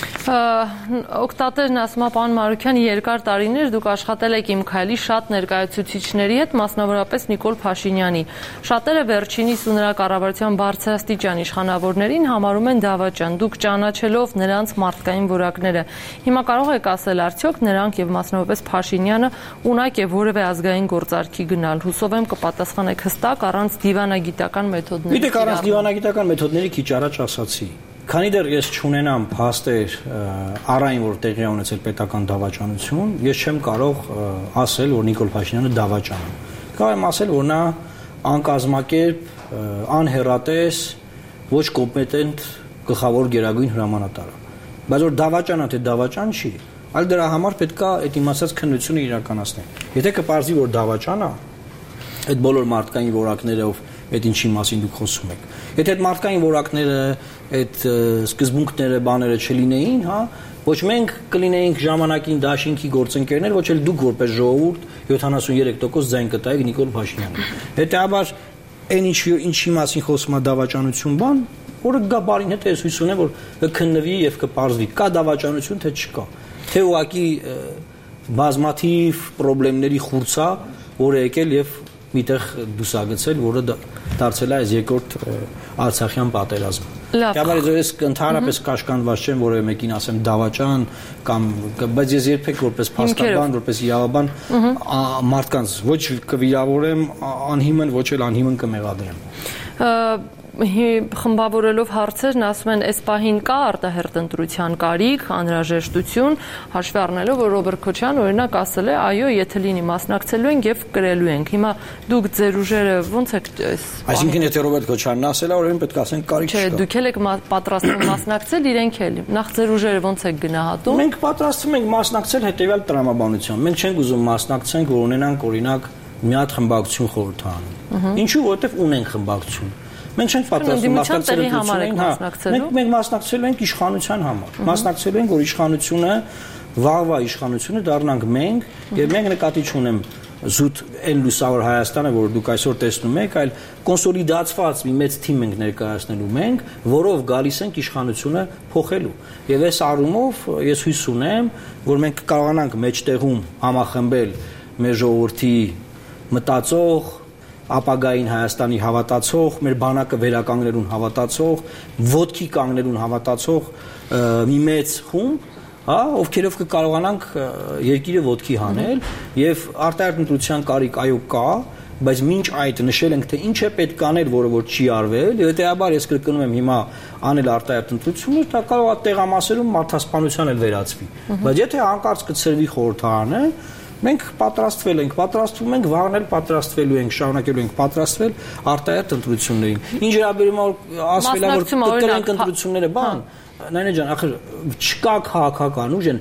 Օգտատերն ասում է պարոն Մարուքյան, երկար տարիներ դուք աշխատել եք Իմ քայլի շատ ներկայացուցիչների հետ, մասնավորապես Նիկոլ Փաշինյանի։ Շատերը վերջինիս ու նրա կառավարության բարձրաստիճան իշխանավորներին համարում են դավաճան։ Դուք ճանաչելով նրանց մարդկային որակները, հիմա կարող եք ասել արդյոք նրանք եւ մասնավորապես Փաշինյանը ունակ է որևէ ազգային գործարքի գնալ։ Հուսով եմ կպատասխանեք հստակ առանց դիվանագիտական մեթոդների։ Գիտեք, առանց դիվանագիտական մեթոդների քիչ առաջ ասացի։ Քանի դեռ ես չունենամ փաստեր առայն որ տեղի ունեցել պետական դավաճանություն, ես չեմ կարող ասել, որ Նիկոլ Փաշինյանը դավաճան է։ Կարող եմ ասել, որ նա անկազմակերպ, անհեռատես, ոչ կոմպետենտ գլխավոր գերագույն հրամանատար է։ Բայց որ դավաճան է, թե դավաճան չի, այլ դրա համար պետք է այդ իմացած քննությունը իրականացնել։ Եթե կպարզի, որ դավաճան է, այդ բոլոր մարդկային որակներով այդ ինչի մասին դուք խոսում եք։ Եթե այդ մարդկային որակները, այդ սկզբունքները, բաները չլինեին, հա, ոչ մենք կլինեինք ժամանակին դաշինքի գործընկերներ, ոչ էլ դուք որպես ժողովուրդ 73% ձայն կտայիք Նիկոլ Փաշինյանին։ Հետեւաբար այն ինչի մասին խոսում է դավաճանություն բան, որը գա բարին հետ ես հույս ունեմ, որ կքննվի եւ կպարզվի, կա դավաճանություն թե չկա։ Թե ուղղակի բազմաթիվ խնդիրների խուրձա, որը եկել եւ միտեղ դուսագցել, որը դարձել է այս երկրորդ Արցախյան պատերազմը։ Դե ես ընդհանրապես կաշկանդված չեմ, որևէ մեկին ասեմ դավաճան կամ բայց ես երբեք որպես փաստաբան, որպես իրավաբան մարդկանց ոչ կվիրավորեմ անհիմն, ոչ էլ անհիմն կմեղադրեմ։ Խմբավորելով հարցերն ասում են, այս պահին կա արտահերթ ընտրության կարիք, անհրաժեշտություն, հաշվի առնելով, որ Ռոբերտ Քոչարյանն օրինակ ասել է, այո, եթե լինի մասնակցելու ենք եւ կրելու ենք։ Հիմա դուք ձեր ուժերը ո՞նց եք այս։ Այսինքն եթե Ռոբերտ Քոչարյանն ասել է, ուրեմն պետք է ասենք կարիք չկա։ Չէ, դուք եք պատրաստվում մասնակցել, իրենք էլ։ Նախ ձեր ուժերը ո՞նց եք գնահատում։ Մենք պատրաստվում ենք մասնակցել հետեւյալ տրամաբանությամբ։ Մենք չենք ուզում մասնակցենք, որ ունենանք օրինակ մի հատ խմբակցություն խորհրդարանում։ Ինչու՞, որովհետեւ ունենք խմբակցություն։ Մենք չենք պատրաստվում մասնակցել ընտրություններին, հա։ Մենք մասնակցելու ենք իշխանության համար։ Մասնակցելու ենք, որ իշխանությունը, վաղվա իշխանությունը դառնանք մենք, եւ մենք նկատի չունեմ զուտ այն լուսավոր Հայաստանը, որ դուք այսօր տեսնում եք, այլ կոնսոլիդացված մի մեծ թիմ ենք ներկայացնելու մենք, որով գալիս ենք իշխանությունը փոխելու։ Եվ այս առումով ես հույս ունեմ, որ մենք կարողանանք մեջտեղում համախմբել մեր ժողովրդի մտածող ապագային Հայաստանի հավատացող, մեր բանակը վերականգնելուն հավատացող, ոտքի կանգնելուն հավատացող մի մեծ խումբ, հա, ովքերով կկարողանանք երկիրը ոտքի հանել եւ արտահերթ ընտրության կարիք այո կա, բայց մինչ այդ նշել ենք թե ինչ է պետք անել, որը որ չի արվել, եւ հետեւաբար ես կրկնում եմ հիմա անել արտահերթ ընտրություններ, դա կարող է տեղամասերում մարդասպանության էլ վերածվի։ Բայց եթե հանկարծ կցրվի խորհրդարանը, մենք պատրաստվել ենք, պատրաստվում ենք, վաղն էլ պատրաստվելու ենք, շարունակելու ենք պատրաստվել արտահերթ ընտրություններին։ Ինչ վերաբերում է ասվել է որ կկրենք ընտրությունները, բան, Նայնե ջան, ախր չկա քաղաքական ուժ են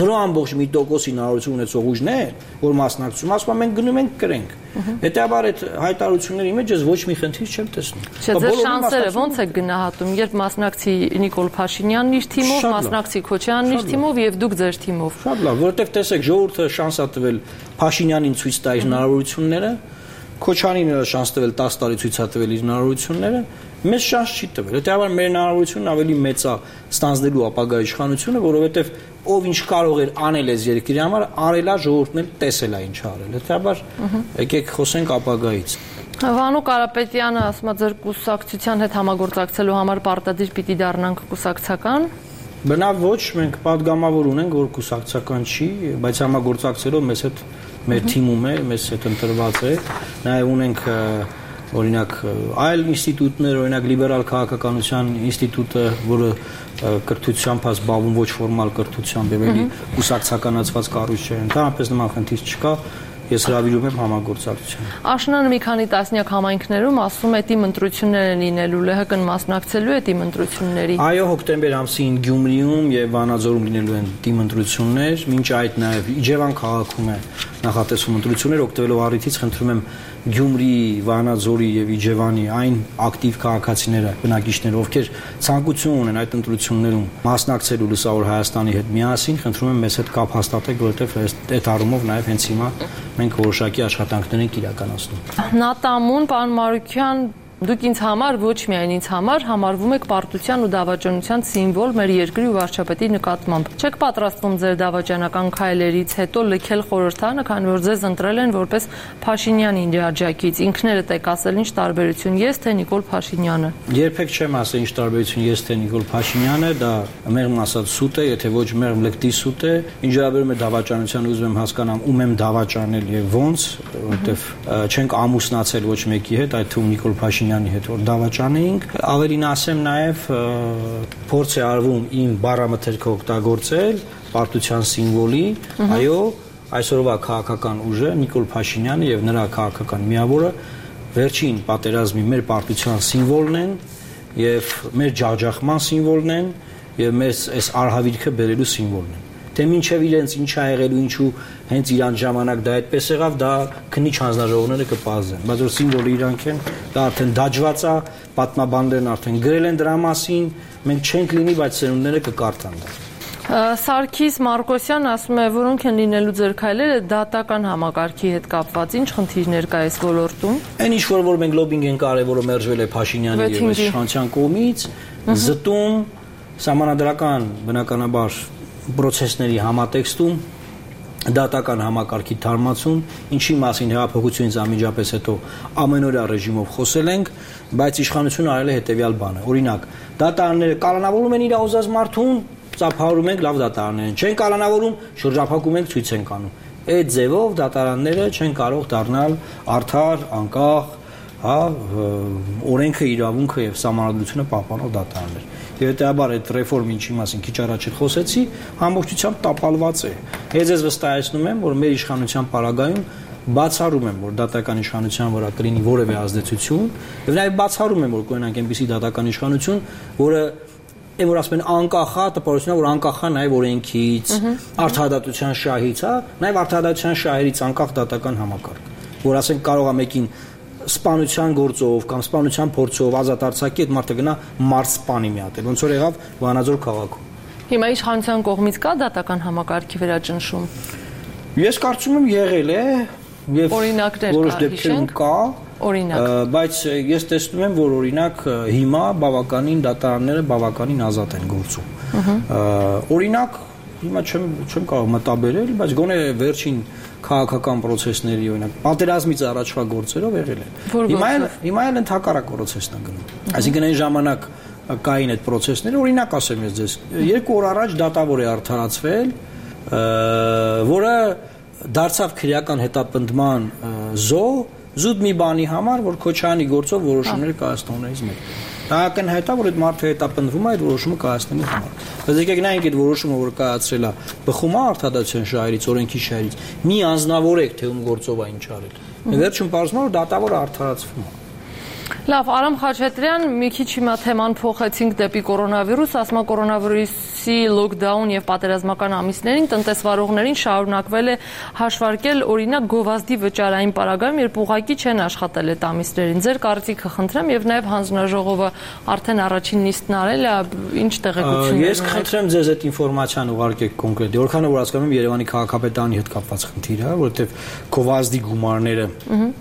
0.1% հնարավորություն ունեցող ուժներ, որ մասնակցում, ասում են մենք գնում ենք կրենք։ Հետեւաբար այդ հայտարարությունների մեջ ես ոչ մի խնդիր չեմ տեսնում։ Չէ, ձեր շանսերը ո՞նց եք գնահատում, երբ մասնակցի Նիկոլ Փաշինյանն իր թիմով, մասնակցի Քոչարյանն իր թիմով եւ դուք ձեր թիմով։ Շատ լավ, որովհետեւ տեսեք, ժողովուրդը շանս է տվել Փաշինյանին ցույց տա իր հնարավորությունները, Քոչանին էլ շանս տվել 10 տարի ցույցատվել իր հնարավորությունները, մեզ շանս չի տվել։ Հետեւաբար մեր հնարավորությունն ավելի մեծ է ստանձնելու ապագա իշխանությունը, որովհետև ով ինչ կարող էր անել այս երկրի համար, արել է, ժողովուրդն էլ տեսել է ինչ արել։ Հետեւաբար եկեք խոսենք ապագայից։ Վանո Կարապետյանը ասում է ձեր կուսակցության հետ համագործակցելու համար պարտադիր պիտի դառնանք կուսակցական։ Բնավ ոչ, մենք падգամավոր ունենք, որ կուսակցական չի, բայց համագործակցելով մեզ հետ մեր թիմում է, մեզ հետ ընտրված է, նաև ունենք օրինակ այլ ինստիտուտներ, օրինակ լիբերալ քաղաքականության ինստիտուտը, որը կրթությամբ զբաղվում ոչ ֆորմալ կրթությամբ, ավելի կուսակցականացված կառույց չէ, ընդհանրապես նման խնդիր չկա, ես հրավիրում եմ համագործակցության։ Աշնանը մի քանի տասնյակ համայնքներում ասում է դիմ ընտրություններ են լինելու, ԼՀԿ-ն մասնակցելու է դիմ ընտրությունների։ Այո, հոկտեմբեր ամսին Գյումրիում եւ Վանաձորում լինելու են դիմ ընտրություններ, մինչ այդ նաեւ Իջևան քաղաքում է նախատեսվում ընտրություններ, օգտվելով առիթից խնդրում եմ Գյումրի, Վանաձորի եւ Իջևանի այն ակտիվ քաղաքացիները, բնակիչները, ովքեր ցանկություն ունեն այդ ընտրություններում մասնակցելու Լուսավոր Հայաստանի հետ միասին, խնդրում եմ մեզ հետ կապ հաստատեք, որովհետեւ այդ առումով նաեւ հենց հիմա մենք որոշակի աշխատանքներ ենք իրականացնում։ ՆԱՏԱՄ-ուն, պարոն Մարուկյան, դուք ինձ համար, ոչ միայն ինձ համար, համարվում եք պարտության ու դավաճանության սիմվոլ մեր երկրի ու վարչապետի նկատմամբ։ Չեք պատրաստվում ձեր դավաճանական քայլերից հետո լքել խորհրդանը, քանի որ ձեզ ընտրել են որպես Փաշինյանի աջակից։ Ինքներդ եք ասել ինչ տարբերություն ես թե Նիկոլ Փաշինյանը։ Երբեք չեմ ասել ինչ տարբերություն ես թե Նիկոլ Փաշինյանը, դա մեղմ ասած սուտ է, եթե ոչ մեղմ լկտի սուտ է։ Ինչ վերաբերում է դավաճանության, ուզում եմ հասկանամ ում եմ դավաճանել եւ ոնց, որովհետեւ չենք ամուսնացել ոչ մեկի հետ, այդ թվում Նիկոլ Փաշինյանի հետ որ դավաճանեինք, ավելին ասեմ նաև փորձ է արվում իմ բառամթերքը օգտագործել պարտության սիմվոլի, այո, այսօրվա քաղաքական ուժը Նիկոլ Փաշինյանը եւ նրա քաղաքական միավորը վերջին պատերազմի մեր պարտության սիմվոլն են եւ մեր ջախջախման սիմվոլն են եւ մեզ այս արհավիրքը բերելու սիմվոլն են։ Թե մինչև իրենց ինչ ա եղել ու ինչու հենց իրան ժամանակ դա այդպես եղավ, դա քննիչ հանձնաժողովները կպարզեն, բայց որ սիմվոլը իրանք են, դա արդեն դաջված է, պատմաբաններն արդեն գրել են դրա մասին, մենք չենք լինի, բայց սերունդները կկարդան դա։ Սարգիս Մարկոսյանը ասում է, որոնք են լինելու ձեր քայլերը դատական համակարգի հետ կապված, ինչ խնդիրներ կա այս ոլորտում։ Այն ինչ որ մենք լոբինգ ենք արել, որը մերժվել է Փաշինյանի եւ իշխանության կողմից, զտում, սահմանադրական բնականաբար պրոցեսների համատեքստում, դատական համակարգի թարմացում, ինչի մասին հեղափոխությունից անմիջապես հետո ամենօրյա ռեժիմով խոսել ենք, բայց իշխանությունը արել է հետեւյալ բանը։ Օրինակ, դատարանները կալանավորում են իր ուզած մարդուն, ծափահարում ենք, լավ դատարաններ են, չեն կալանավորում, շրջափակում ենք, ցույց ենք անում։ Այդ ձևով դատարանները չեն կարող դառնալ արդար, անկախ, օրենքը, իրավունքը եւ սահմանադրությունը պահպանող դատարաններ։ Եվ հետեւաբար այդ ռեֆորմը ինչի մասին քիչ առաջ խոսեցի, ամբողջությամբ տապալված է։ Ես ձեզ վստահեցնում եմ, որ մեր իշխանության պարագայում բացառում եմ, որ դատական իշխանության վրա կլինի որևէ ազդեցություն, եւ նաեւ բացառում եմ, որ կունենանք այնպիսի դատական իշխանություն, որը այն որ ասում են անկախ է, տպավորությունն է, որ անկախ է նաեւ օրենքից, արդարադատության շահից, նաեւ արդարադատության շահերից անկախ դատական համակարգ, որ ասենք կարող է մեկին սպանության գործով կամ սպանության փորձով ազատ արձակի այդ մարդը գնա մարսպանի մի հատ, ոնց որ եղավ Վանաձոր քաղաքում։ Հիմա իշխանության կողմից կա դատական համակարգի վերաճնշում։ Ես կարծում եմ եղել է եւ օրինակներ որոշ դեպքերում կա, օրինակ, բայց ես տեսնում եմ, որ օրինակ հիմա բավականին դատարանները բավականին ազատ են գործում։ Օրինակ հիմա չեմ կարող մտաբերել, բայց գոնե վերջին քաղաքական process-ների օրինակ պատերազմից առաջվա գործերով եղել են։ Հիմա էլ ընդհակառակ process-ն է գնում։ Այսինքն այն ժամանակ կային այդ process-ները, օրինակ ասեմ ես ձեզ, 2 օր առաջ դատավոր է արդարացվել, որը դարձավ քրեական հետապնդման զոհ զուտ մի բանի համար, որ Քոչարյանի գործով որոշումներ կայացնողներից մեկն է։ Դա ակնհայտ է, որ այդ մարդը հետապնդվում է այդ որոշումը կայացնելու համար։ Բայց եկեք նայենք այդ որոշումը, որ կայացրել է, բխում է արդարադատության շահերից, օրենքի շահերից։ Մի անձնավորեք, թե ում գործով է ինչ արել։ Վերջում պարզվում է, որ դատավորը արդարացվում է։ Լավ, Արամ Խաչատրյան, մի քիչ հիմա թեման փոխեցինք դեպի կորոնավիրուս, ասում եմ կորոնավիրուսի լոկդաուն եւ պատերազմական ամիսներին տնտեսվարողներին շարունակվել է հաշվարկել օրինակ գովազդի վճարային պարագայում, երբ ուղղակի չեն աշխատել այդ ամիսներին։ Ձեր կարծիքը խնդրեմ եւ նաեւ հանձնաժողովը արդեն առաջին նիստն արել է, ինչ տեղեկություններ։ Ես կխնդրեմ ձեզ այդ ինֆորմացիան ուղարկեք կոնկրետ։ Որքանով որ հասկանում եմ Երևանի քաղաքապետարանի հետ կապված խնդիր է, որովհետեւ գովազդի գումարները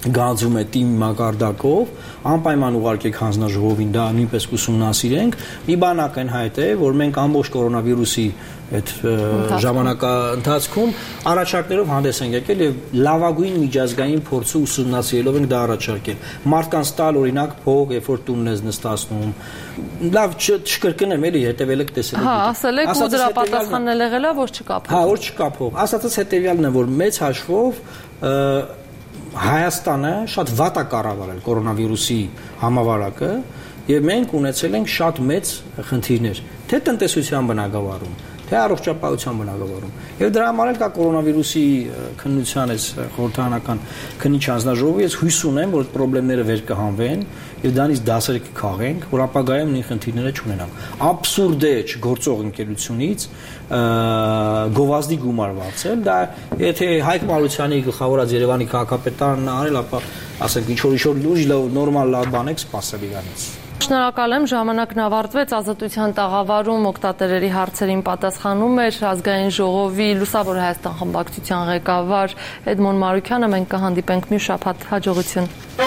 գանձում է թիմ մակարդակով, անպայման ուղարկեք հանձնաժողովին, դա նույնպես կուսումնասիրենք։ Մի բան ակնհայտ է, որ մենք ամբողջ կորոնավիրուսի այդ ժամանակահատվածում առաջարկներով հանդես ենք եկել եւ լավագույն միջազգային փորձը ուսումնասիրելով ենք դա առաջարկել։ Մարդկանց տալ օրինակ փող, երբ որ տունն ես նստացնում, լավ չկրկնեմ, էլի հետեւել եք տեսել եք։ Հա, ասել եք ու դրա պատասխանն եղել է, որ չկա փող։ Հա, որ չկա փող։ Ասածս հետեւյալն է, որ մեծ հաշվով Հայաստանը շատ վատ է կառավարել կորոնավիրուսի համավարակը եւ մենք ունեցել ենք շատ մեծ խնդիրներ, թե տնտեսության բնագավառում, թե առողջապահության բնագավառում։ Եվ դրա համար էլ կա կորոնավիրուսի քննության այս խորհրդարանական քննիչ հանձնաժողովի, ես հույս ունեմ, որ այդ խնդիրները վեր կհանվեն եւ դրանից դասեր կքաղենք, որ ապագայում նույն խնդիրները չունենանք։ Աբսուրդ է չգործող ընկերությունից գովազդի գումար վարձել, դա եթե Հայկ Մարությանի գլխավորած Երևանի քաղաքապետարն արել, ապա ասենք ինչ-որ լուրջ նորմալ լավ բան եք սպասել իրանից։ Շնորհակալ եմ, ժամանակն ավարտվեց, Ազատության տաղավարում օգտատերերի հարցերին պատասխանում էր Ազգային ժողովի Լուսավոր Հայաստան խմբակցության ղեկավար Էդմոն Մարուքյանը, մենք կհանդիպենք մյուս շաբաթ, հաջողություն։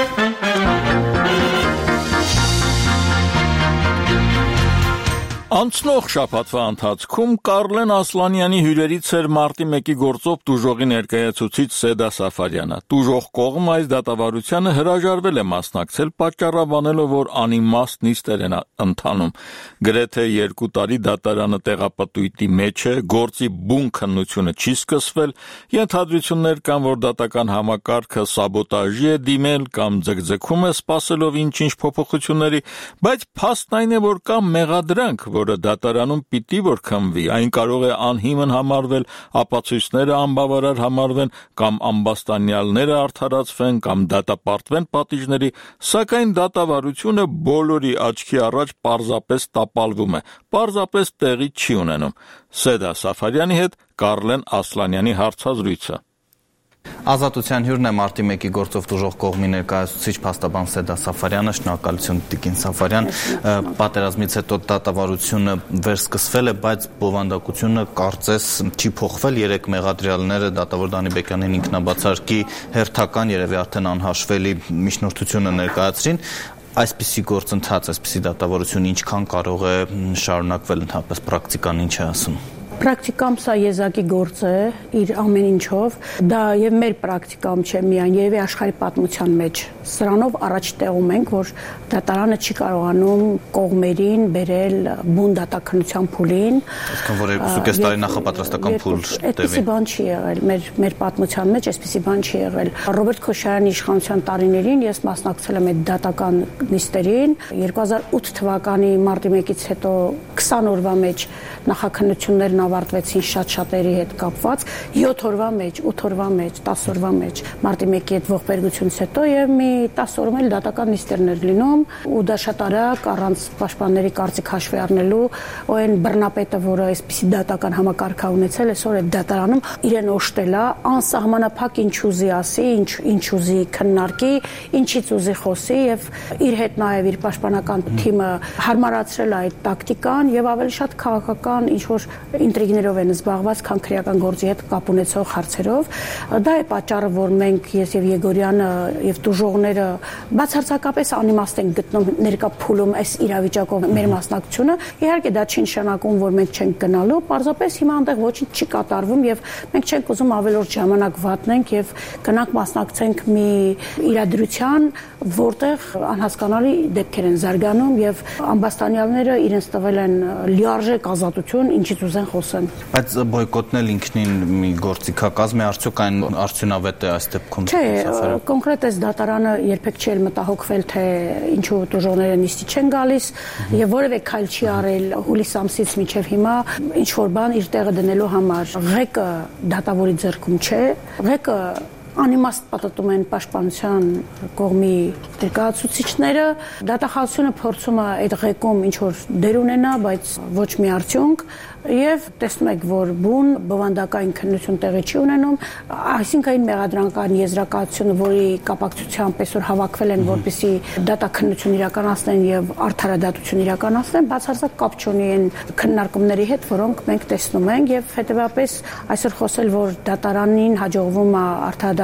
Անցնող շաբաթվա ընթացքում Կարլեն Ասլանյանի հյուրերից էր մարտի 1-ի գործով տուժողի ներկայացուցիչ Սեդա Սաֆարյանը։ Տուժող կողմը այս դատավարությանը հրաժարվել է մասնակցել, պատճառաբանելով, որ անիմաստ նիստեր են ընթանում։ Գրեթե 2 տարի դատարանը տեղապտույտի մեջ է, գործի բուն քննությունը չի սկսվել, ենթադրություններ կան, որ դատական համակարգը սաբոտաժի է դիմել կամ ձգձգում է սպասելով ինչ-ինչ փոփոխությունների, բայց փաստն այն է, որ կա մեղադրանք, որը դատարանում պիտի որ քննվի, այն կարող է անհիմն համարվել, ապացույցները անբավարար համարվեն կամ ամբաստանյալները արդարացվեն կամ դատապարտվեն պատիժների, սակայն դատավարությունը բոլորի աչքի առաջ պարզապես տապալվում է, պարզապես տեղի չի ունենում։ Սեդա Սաֆարյանի հետ Կարլեն Ասլանյանի հարցազրույցը։ Ազատության հյուրն է մարտի 1-ի գործով տուժող կողմի ներկայացուցիչ փաստաբան Սեդա Սաֆարյանը, շնորհակալություն Տիկին Սաֆարյան։ Պատերազմից հետո դատավարությունը վերսկսվել է, բայց բովանդակությունը կարծես չի փոխվել։ 3 մեղադրյալները դատավոր Դանի Բեկյանին ինքնաբացարկի հերթական, երևի արդեն անհաշվելի միջնորդությունը ներկայացրին։ Այսպիսի գործընթաց, այսպիսի դատավարություն ինչքան կարող է շարունակվել, ընդհանրապես պրակտիկան ինչ է ասում։ Պրակտիկամ սա եզակի գործ է իր ամեն ինչով, դա եւ մեր պրակտիկամ չէ միայն, երևի աշխարհի պատմության մեջ։ Սրանով առաջ տեղում ենք, որ դատարանը չի կարողանում կողմերին բերել բուն դատաքննության փուլին։ Այսինքն որ 2.5 տարի նախապատրաստական փուլ տևի։ Այսպիսի բան չի եղել մեր պատմության մեջ, այսպիսի բան չի եղել։ Ռոբերտ Քոչարյանի իշխանության տարիներին ես մասնակցել եմ այդ դատական նիստերին։ 2008 թվականի մարտի 1-ից հետո 20 օրվա մեջ նախաքննություններն ավարտվեցին շատ-շատերի հետ կապված 7 օրվա մեջ, 8 օրվա մեջ, 10 օրվա մեջ մարտի 1-ի հետ ողբերգությունից հետո եւ մի 10 օրում էլ դատական նիստերներ լինում ու դա շատ արագ առանց պաշտպանների կարծիք հաշվի առնելու այն բռնապետը, որը այսպիսի դատական համակարգ է ունեցել, այսօր այդ դատարանում իրեն օժտել է անսահմանափակ ինչ ուզի ասի, ինչ ուզի քննարկի, ինչից ուզի խոսի եւ իր հետ նաեւ իր պաշտպանական թիմը հարմարացրել է այդ տակտիկան եւ ավելի շատ քաղաքական ինչ որ ինտրիգներով են զբաղված, քան քրեական գործի հետ կապ ունեցող հարցերով։ Դա է պատճառը, որ մենք ես եւ Եգորյանը եւ տուժողները բացարձակապես անիմաստ ենք գտնում ներկա փուլում այս իրավիճակով մեր մասնակցությունը։ Իհարկե դա չի նշանակում, որ մենք չենք գնալու, պարզապես հիմա այնտեղ ոչինչ չի կատարվում եւ մենք չենք ուզում ավելորդ ժամանակ վատնենք եւ գնանք մասնակցենք մի իրադրության, որտեղ անհասկանալի դեպքեր են զարգանում եւ ամբաստանյալները իրենց տվել են լիարժեք ազատություն, ինչից ուզեն խոսեն։ Բայց բոյկոտնել ինքնին մի գործիքակազմ է, արդյոք այն արդյունավետ է այս դեպքում։ Չէ, կոնկրետ այս դատարանը երբեք չի մտահոգվել, թե ինչու տուժողները նիստի չեն գալիս եւ որևէ քայլ չի արել հուլիս ամսից մինչեւ հիմա ինչ որ բան իր տեղը դնելու համար։ Ղեկը դատավորի ձեռքում չէ, ղեկը անիմաստ պատտում են պաշտպանության կողմի ներկայացուցիչները, դատախազությունը փորձում է այդ ղեկում ինչ որ դեր ունենա, բայց ոչ մի արդյունք եւ տեսնում եք, որ բուն բովանդակային քննություն տեղի չի ունենում, այսինքն այն մեղադրանքային եզրակացությունը, որի կապակցությամբ այսօր հավաքվել են, որպեսզի դատաքննություն իրականացնեն եւ արդարադատություն իրականացնեն, բացարձակ կապ չունի այն քննարկումների հետ, որոնք մենք տեսնում ենք եւ հետեւաբար այսօր խոսել, որ դատարանին հաջողվում է արդարադատություն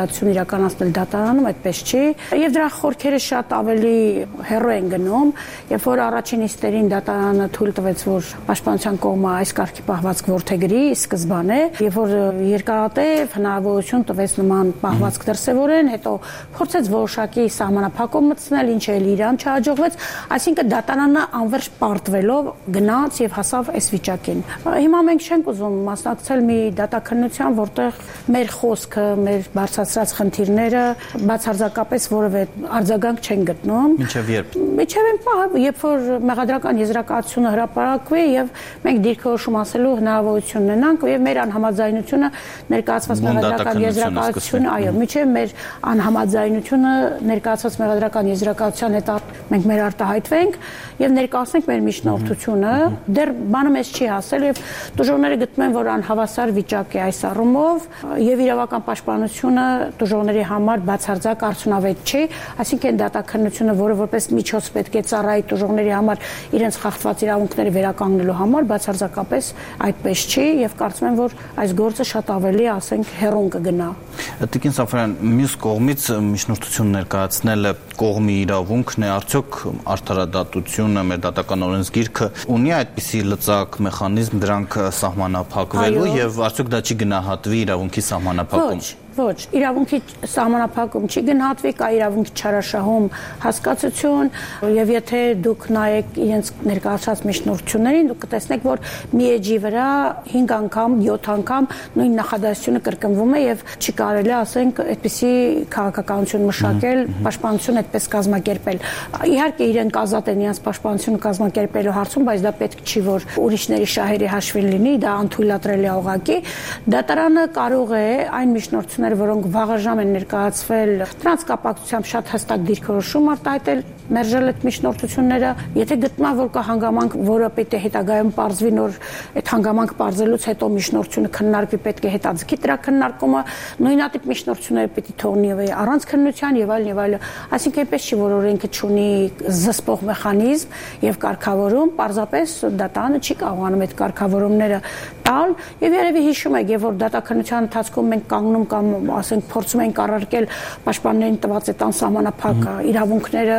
հետազոտություն իրականացնել դատարանում, այդպես չի, եւ դրա խորքերը շատ ավելի հեռու են գնում, երբ որ առաջին նիստերին դատարանը թույլ տվեց, որ պաշտպանության կողմը այս կարգի պահվածք որդեգրի սկզբանե, երբ որ երկարատև հնարավորություն տվեց նման պահվածք դրսևորեն, հետո փորձեց որոշակի սահմանափակում մտցնել, ինչը էլ իրան չհաջողվեց, այսինքն դատարանը անվերջ պարտվելով գնաց եւ հասավ այս վիճակին։ Հիմա մենք չենք ուզում մասնակցել մի դատաքննության, որտեղ մեր խոսքը, մեր բարձրացրած խնդիրները բացարձակապես որևէ արձագանք չեն գտնում։ Մինչև երբ։ Մինչև այն պահը, երբ որ մեղադրական եզրակացությունը հրապարակվի եւ մենք դիրքորոշում ասելու հնարավորություն ունենանք եւ մեր անհամաձայնությունը ներկայացված մեղադրական եզրակացությունը, այո, մինչև մեր անհամաձայնությունը ներկայացված մեղադրական եզրակացության հետ մենք մեր արտահայտվենք եւ ներկայացնենք մեր միջնորդությունը, դեռ բանը մեզ չի հասել եւ դժողները գտնում են, որ անհավասար վիճակ է այս առումով եւ իրավական պաշտպանությունը դժողների համար բացարձակ արդյունավետ չի, այսինքն դատաքննությունը, որը որպես միջոց պետք է ծառայի դժողների համար իրենց խախտված իրավունքները վերականգնելու համար, բացարձակապես այդպես չի եւ կարծում եմ, որ այս գործը շատ ավելի, ասենք, հեռուն կգնա։ Տիկին Սաֆարյան, մյուս կողմից միջնորդություն ներկայացնելը կողմի իրավունքն է, արդյոք արդարադատությունը, մեր դատական օրենսգիրքը ունի այդպիսի լծակ մեխանիզմ դրանք սահմանափակվելու եւ արդյոք դա չի գնահատվի իրավունքի սահմանափակում։ Ոչ, իրավունքի սահմանափակում չի գնահատվի, կա իրավունքի չարաշահում հասկացություն եւ եթե դուք նայեք իրենց ներկայացած միջնորդություններին, դուք կտեսնեք, որ մի էջի վրա 5 անգամ, 7 անգամ նույն նախադասությունը կրկնվում է եւ չի կարելի, ասենք, այդպիսի քաղաքականություն մշակել, պաշտպանություն այդպես կազմակերպել։ Իհարկե իրենք ազատ են իրենց պաշտպանությունը կազմակերպելու հարցում, բայց դա պետք չի, որ ուրիշների շահերի հաշվին լինի, դա անթույլատրելի է ուղղակի։ Դատարանը կարող է այն միջնորդությունները, որոնք վաղաժամ են ներկայացվել, դրանց կապակցությամբ շատ հստակ դիրքորոշում արտահայտել, մերժել այդ միջնորդությունները, եթե գտնում որ կա հանգամանք, որը պետք է հետագայում պարզվի, նոր այդ հանգամանք պարզելուց հետո միջնորդությունը քննարկվի, պետք է հետաձգի դրա քննարկումը, նույնատիպ միջնորդությունները պետք է թողնի առանց քննության եւ այլն։ Այսինքն այնպես չի, որ օրենքը չունի զսպող մեխանիզմ եւ կարգավորում, պարզապես դատարանը չի կարողանում այդ կարգավորումները տալ եւ երևի հիշում եք, որ դատաքննության ընթացքում մենք կանգնում կամ ասենք փորձում ենք առարկել պաշտպաններին տված այդ անսահմանափակ իրավունքները,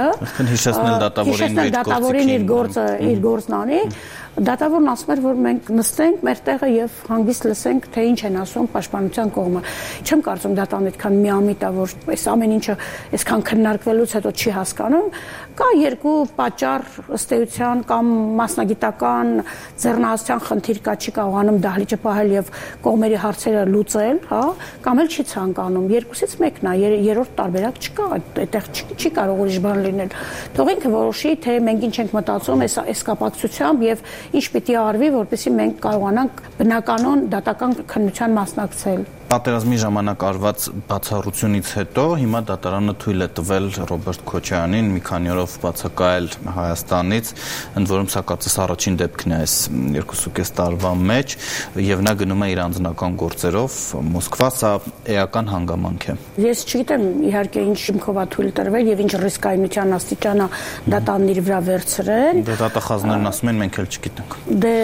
հիշեցնել դատավորին իր գործն անի, դատավորն ասում էր, որ մենք նստենք մեր տեղը եւ հանգիստ լսենք, թե ինչ են ասում պաշտպանության կողմը։ Չեմ կարծում դատան այդքան միամիտ է, որ այս ամեն ինչը այսքան քննարկվելուց հետո չի հասկանում։ Կա երկու պատճառ ըստ էության, կամ մասնագիտական ձեռնարկության խնդիր կա, չի կարողանում դահլիճը պահել եւ կողմերի հարցերը լուծել, հա, կամ էլ չի ցանկանում։ Երկուսից մեկն է, երրորդ տարբերակ չկա, այդտեղ չի կարող ուրիշ բան լինել։ Թող ինքը որոշի, թե մենք ինչ ենք մտածում այս կապակցությամբ եւ ինչ պիտի արվի, որպեսզի մենք կարողանանք բնականon դատական քննության մասնակցել։ Պատերազմի ժամանակ արված բացառությունից հետո հիմա դատարանը թույլ է տվել Ռոբերտ Քոչարյանին մի քանի օրով բացակայել Հայաստանից, ընդ որում սա կարծես առաջին դեպքն է այս 2.5 տարվա մեջ եւ նա գնում է իր անձնական գործերով Մոսկվա, սա էական հանգամանք է։ Ես չգիտեմ իհարկե ինչ հիմքով է թույլ տրվել եւ ինչ ռիսկայնության աստիճանը դատանն իր վրա վերցրել։ Դե դատախազներն ասում են մենք էլ չգիտենք։ Դե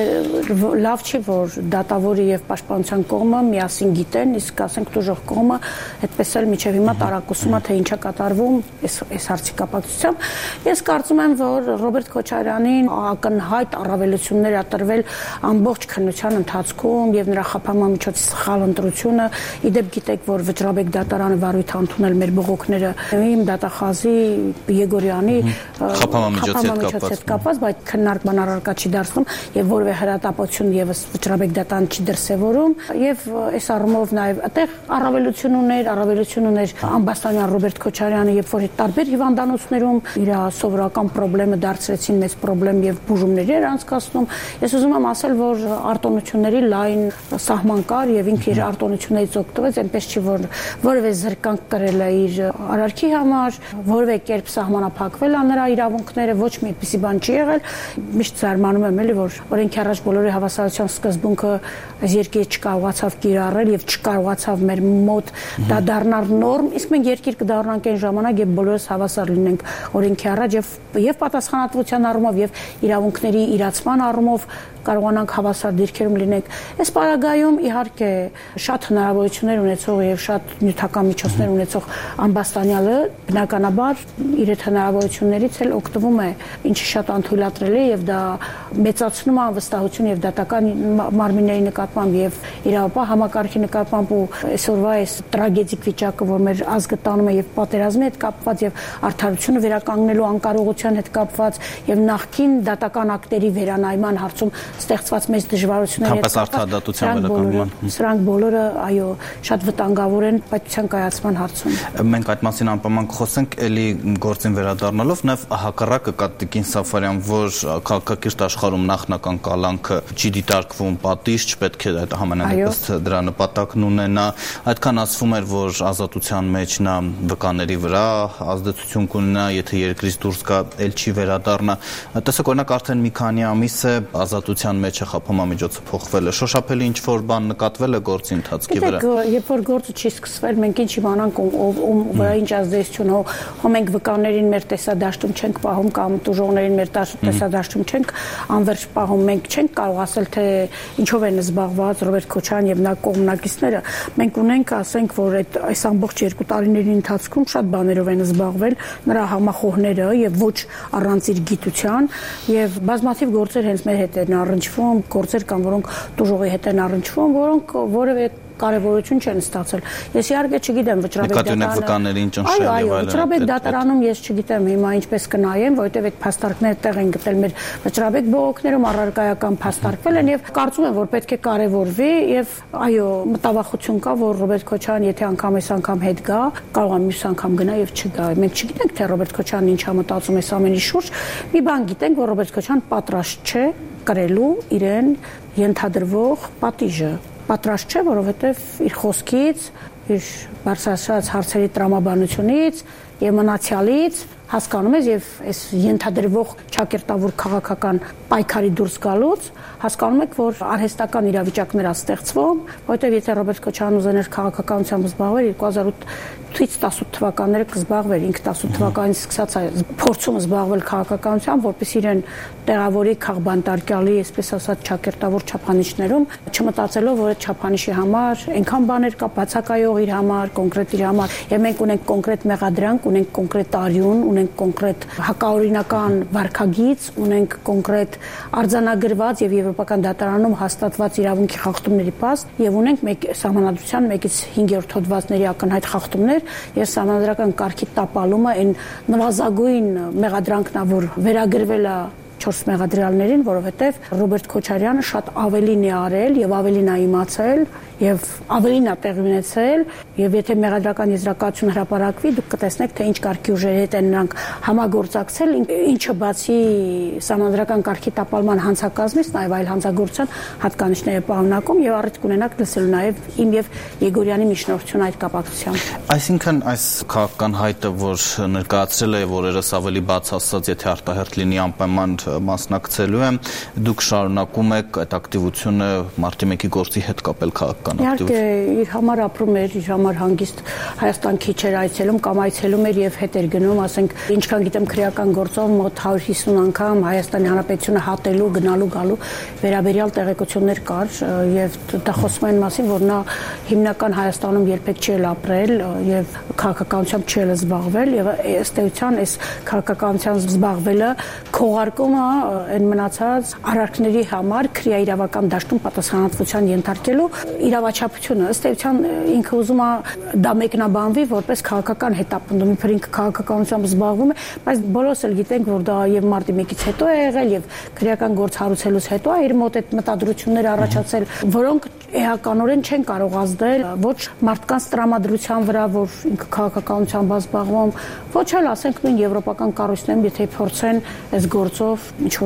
լավ չի, որ դատավորը եւ պաշտպանության կողմը միասին գիտեն, իսկ ասենք դժոխք կողմը այդպես էլ միջև հիմա տարակուսում է, թե ինչա կատարվում այս հարցի կապակցությամբ։ Ես կարծում եմ, որ Ռոբերտ Քոչարյանին ակնհայտ առավելություններ ա տրվել ամբողջ քննության ընթացքում եւ նրա խափանամիջոցի սխալ ընտրությունը։ Իդեպ գիտեք, որ Վճռաբեկ դատարանը վարույթ ընդունել մեր բողոքները իմ դատախազի Եգորյանի խափանամիջոցի հետ կապված, բայց քննարկման առարկա չի դարձնում եւ որևէ հրատապություն եւս Վճռաբեկ դատարան չի դրսեւորում եւ այս առումով նաեւ այդտեղ առավելություն ուներ ամբաստանյան Ռոբերտ Քոչարյանը, երբ որ տարբեր հիվանդանոցներում իր սովորական խնդրեմը դարձրեցին մեծ խնդրեմ եւ բուժումների էր անցկացնում։ Ես ուզում եմ ասել, որ արտոնությունների լայն սահման կար եւ ինքը իր արտոնություններից օգտվեց, այնպես չի որ որևէ զրկանք կրել է իր արարքի համար, որևէ կերպ սահմանափակվել է նրա իրավունքները, ոչ մի այդպիսի բան չի եղել։ Միշտ զարմանում եմ էլի, որ օրենքի առաջ բոլորի հավասարության սկզբունքը այս երկիրը չկարողացավ կիրառել եւ չկա կարողացավ մեր մոտ դա դառնալ նորմ, իսկ մենք երկիր կդառնանք այն ժամանակ, երբ բոլորս հավասար լինենք օրենքի առաջ եւ պատասխանատվության առումով եւ իրավունքների իրացման առումով կարողանանք հավասար դիրքերում լինենք։ Այս պարագայում իհարկե շատ հնարավորություններ ունեցող եւ շատ նյութական միջոցներ ունեցող ամբաստանյալը բնականաբար իր այդ հնարավորություններից էլ օգտվում է, ինչը շատ անթույլատրել է եւ դա մեծացնում է անվստահություն եւ դատական մարմինների նկատմամբ եւ իրավապահ համակարգի նկատմամբ ու այսօրվա այս տրագեդիկ վիճակը, որ մեր ազգը տանում է եւ պատերազմի հետ կապված եւ արդարությունը վերականգնելու անկարողության հետ կապված եւ նախկին դատական ակտերի վերանայման հարցում ստեղծված մեծ դժվարությունների հետ արդարադատության վերականգնման սրանք բոլորը այո շատ վտանգավոր են պետության կայացման հարցում։ Մենք այդ մասին անպայման կխոսենք, ելի գործին վերադառնալով, նաև հակառակը կա Տիկին Սաֆարյան, որ քաղաքակիրթ աշխարհում նախնական կալանքը չի դիտարկվում պատիժ, չպետք է այդ համենայնպես դրա նպատակն ունենա, այդքան ասվում էր, որ ազատության մեջ նա վկաների վրա ազդեցություն կունենա, եթե երկրից դուրս գա, ել չի վերադառնա։ Տեսեք, օրինակ արդեն մի քանի ամիս է ազատության մեջ է խափանամիջոցը փոխվել է, շոշափելի ինչ-որ բան նկատվել է գործի ընթացքի վրա։ Երբ որ գործը չի սկսվել, մենք ինչ իմանանք ում վրա ինչ ազդեցություն հո մենք վկաներին մեր տեսադաշտում չենք պահում կամ տուժողներին մեր տեսադաշտում չենք անվերջ պահում, մենք չենք կարող ասել, թե ինչով են զբաղված Ռոբերտ Քոչարյանն եւ նա կողմնակիցները։ Մենք ունենք ասենք, որ այս ամբողջ 2 տարիների ընթացքում շատ բաներով են զբաղվել նրա համախոհները եւ ոչ առանց իր գիտության եւ բազմաթիվ գործեր հենց մեր հետ են առնչվում, գործեր կան, որոնք տուժողի հետ են առնչվում, որոնք որևէ կարևորություն չեն ստացել։ Ես իհարկե չգիտեմ Վճռաբեկ դատարանում ես չգիտեմ հիմա ինչպես կնայեմ, որովհետև այդ փաստարկները տեղ են գտել մեր Վճռաբեկ բողոքներում առարկայական փաստարկվել են եւ կարծում եմ, որ պետք է կարևորվի եւ այո, մտավախություն կա, որ Ռոբերտ Քոչարյանն եթե անգամ այս անգամ հետ գա, կարող է մյուս անգամ գնա եւ չգա։ Մենք չգիտենք, թե Ռոբերտ Քոչարյանն ինչա մտածում այս ամենի շուրջ։ Մի բան գիտենք, որ Ռոբերտ Քոչարյանն պատրաստ չէ կրելու իրեն ենթադրվող պատիժը։ Պատրաստ չէ, որովհետև իր խոսքից, իր բարձրացած հարցերի տրամաբանությունից եւ մնացյալից հասկանում ես եւ այս ենթադրվող ճակերտավոր քաղաքական պայքարի դուրս գալուց հասկանում եք, որ արհեստական իրավիճակներ է ստեղծվում, որովհետեւ եթե Ռոբերտ Քոչարյանն ուզեներ քաղաքականությամբ զբաղվել 2008 թվականները կզբաղվեր, ինքը 18 թվականից սկսած է փորձում զբաղվել քաղաքականությամբ, որպես իրեն տեղավորի քաղբանտարկյալի, այսպես ասած, ճակերտավոր չափանիշներում, չմտածելով, որ այդ չափանիշի համար այնքան բաներ կա բացակայող իր համար, կոնկրետ իր համար, եւ մենք ունենք կոնկրետ մեղադրանք, ունենք կոնկրետ արյուն, ունենք կոնկրետ հակաօրինական վարքագիծ, ունենք կոնկրետ արձանագրված եւ եվրոպական դատարանում հաստատված իրավունքի խախտումների փաստ եւ ունենք սահմանադրության 1-ից 5-րդ հոդվածների ակնհայտ խախտումներ եւ սահմանադրական կարգի տապալումը այն նվազագույն մեղադրանքն է, որ վերագրվել է 4 մեղադրյալներին, որովհետև Ռոբերտ Քոչարյանը շատ ավելին է արել եւ ավելին է իմացել եւ ավելին է տեղի ունեցել եւ եթե մեղադրական եզրակացություն հրապարակվի, դուք կտեսնեք, թե ինչ կարգի ուժերի հետ են նրանք համագործակցել, ինչը բացի սահմանադրական կարգի տապալման հանցակազմից, նաեւ այլ հանցագործության հատկանիշներ է պարունակում եւ առիթ կունենաք լսելու նաեւ իմ եւ Եգորյանի միջնորդությունը այդ կապակցությամբ։ Այսինքն այս քաղաքական հայտը, որ ներկայացրել է օրերս ավելի բաց ասած, եթե արտահերթ լինի անպայման մասնակցելու եմ, դուք շարունակում եք այդ ակտիվությունը մարտի 1-ի գործի հետ կապել քաղաքական ակտիվություն։ Իհարկե, իր համար ապրում էր, իր համար հանգիստ Հայաստան քիչ էր այցելում կամ այցելում էր եւ հետ էր գնում, ասենք, ինչքան գիտեմ, քրեական գործով մոտ 150 անգամ Հայաստանի Հանրապետությունը հատելու, գնալու, գալու վերաբերյալ տեղեկություններ կար եւ դա խոսում են մասին, որ նա հիմնական Հայաստանում երբեք չի ապրել եւ քաղաքականությամբ չի զբաղվել եւ ըստ էության այս քաղաքականությամբ զբաղվելը քողարկում այն մնացած արարքների համար քրեաիրավական դաշտում պատասխանատվության ենթարկելու իրավաչափությունը ըստ էության ինքը ուզում է դա մեկնաբանվի որպես քաղաքական հետապնդում, իբր ինքը քաղաքականությամբ զբաղվում է, բայց բոլորս էլ գիտենք, որ դա եւ մարտի 1-ից հետո է եղել եւ քրեական գործ հարուցելուց հետո է իր մոտ այդ մտադրությունները առաջացել, որոնք էականորեն չեն կարող ազդել ոչ մարդկանց տրամադրության վրա, որ ինքը քաղաքականությամբ զբաղվում, ոչ էլ ասենք նույն եվրոպական կառույցներում, եթե փորձեն այս գործով ինչ որ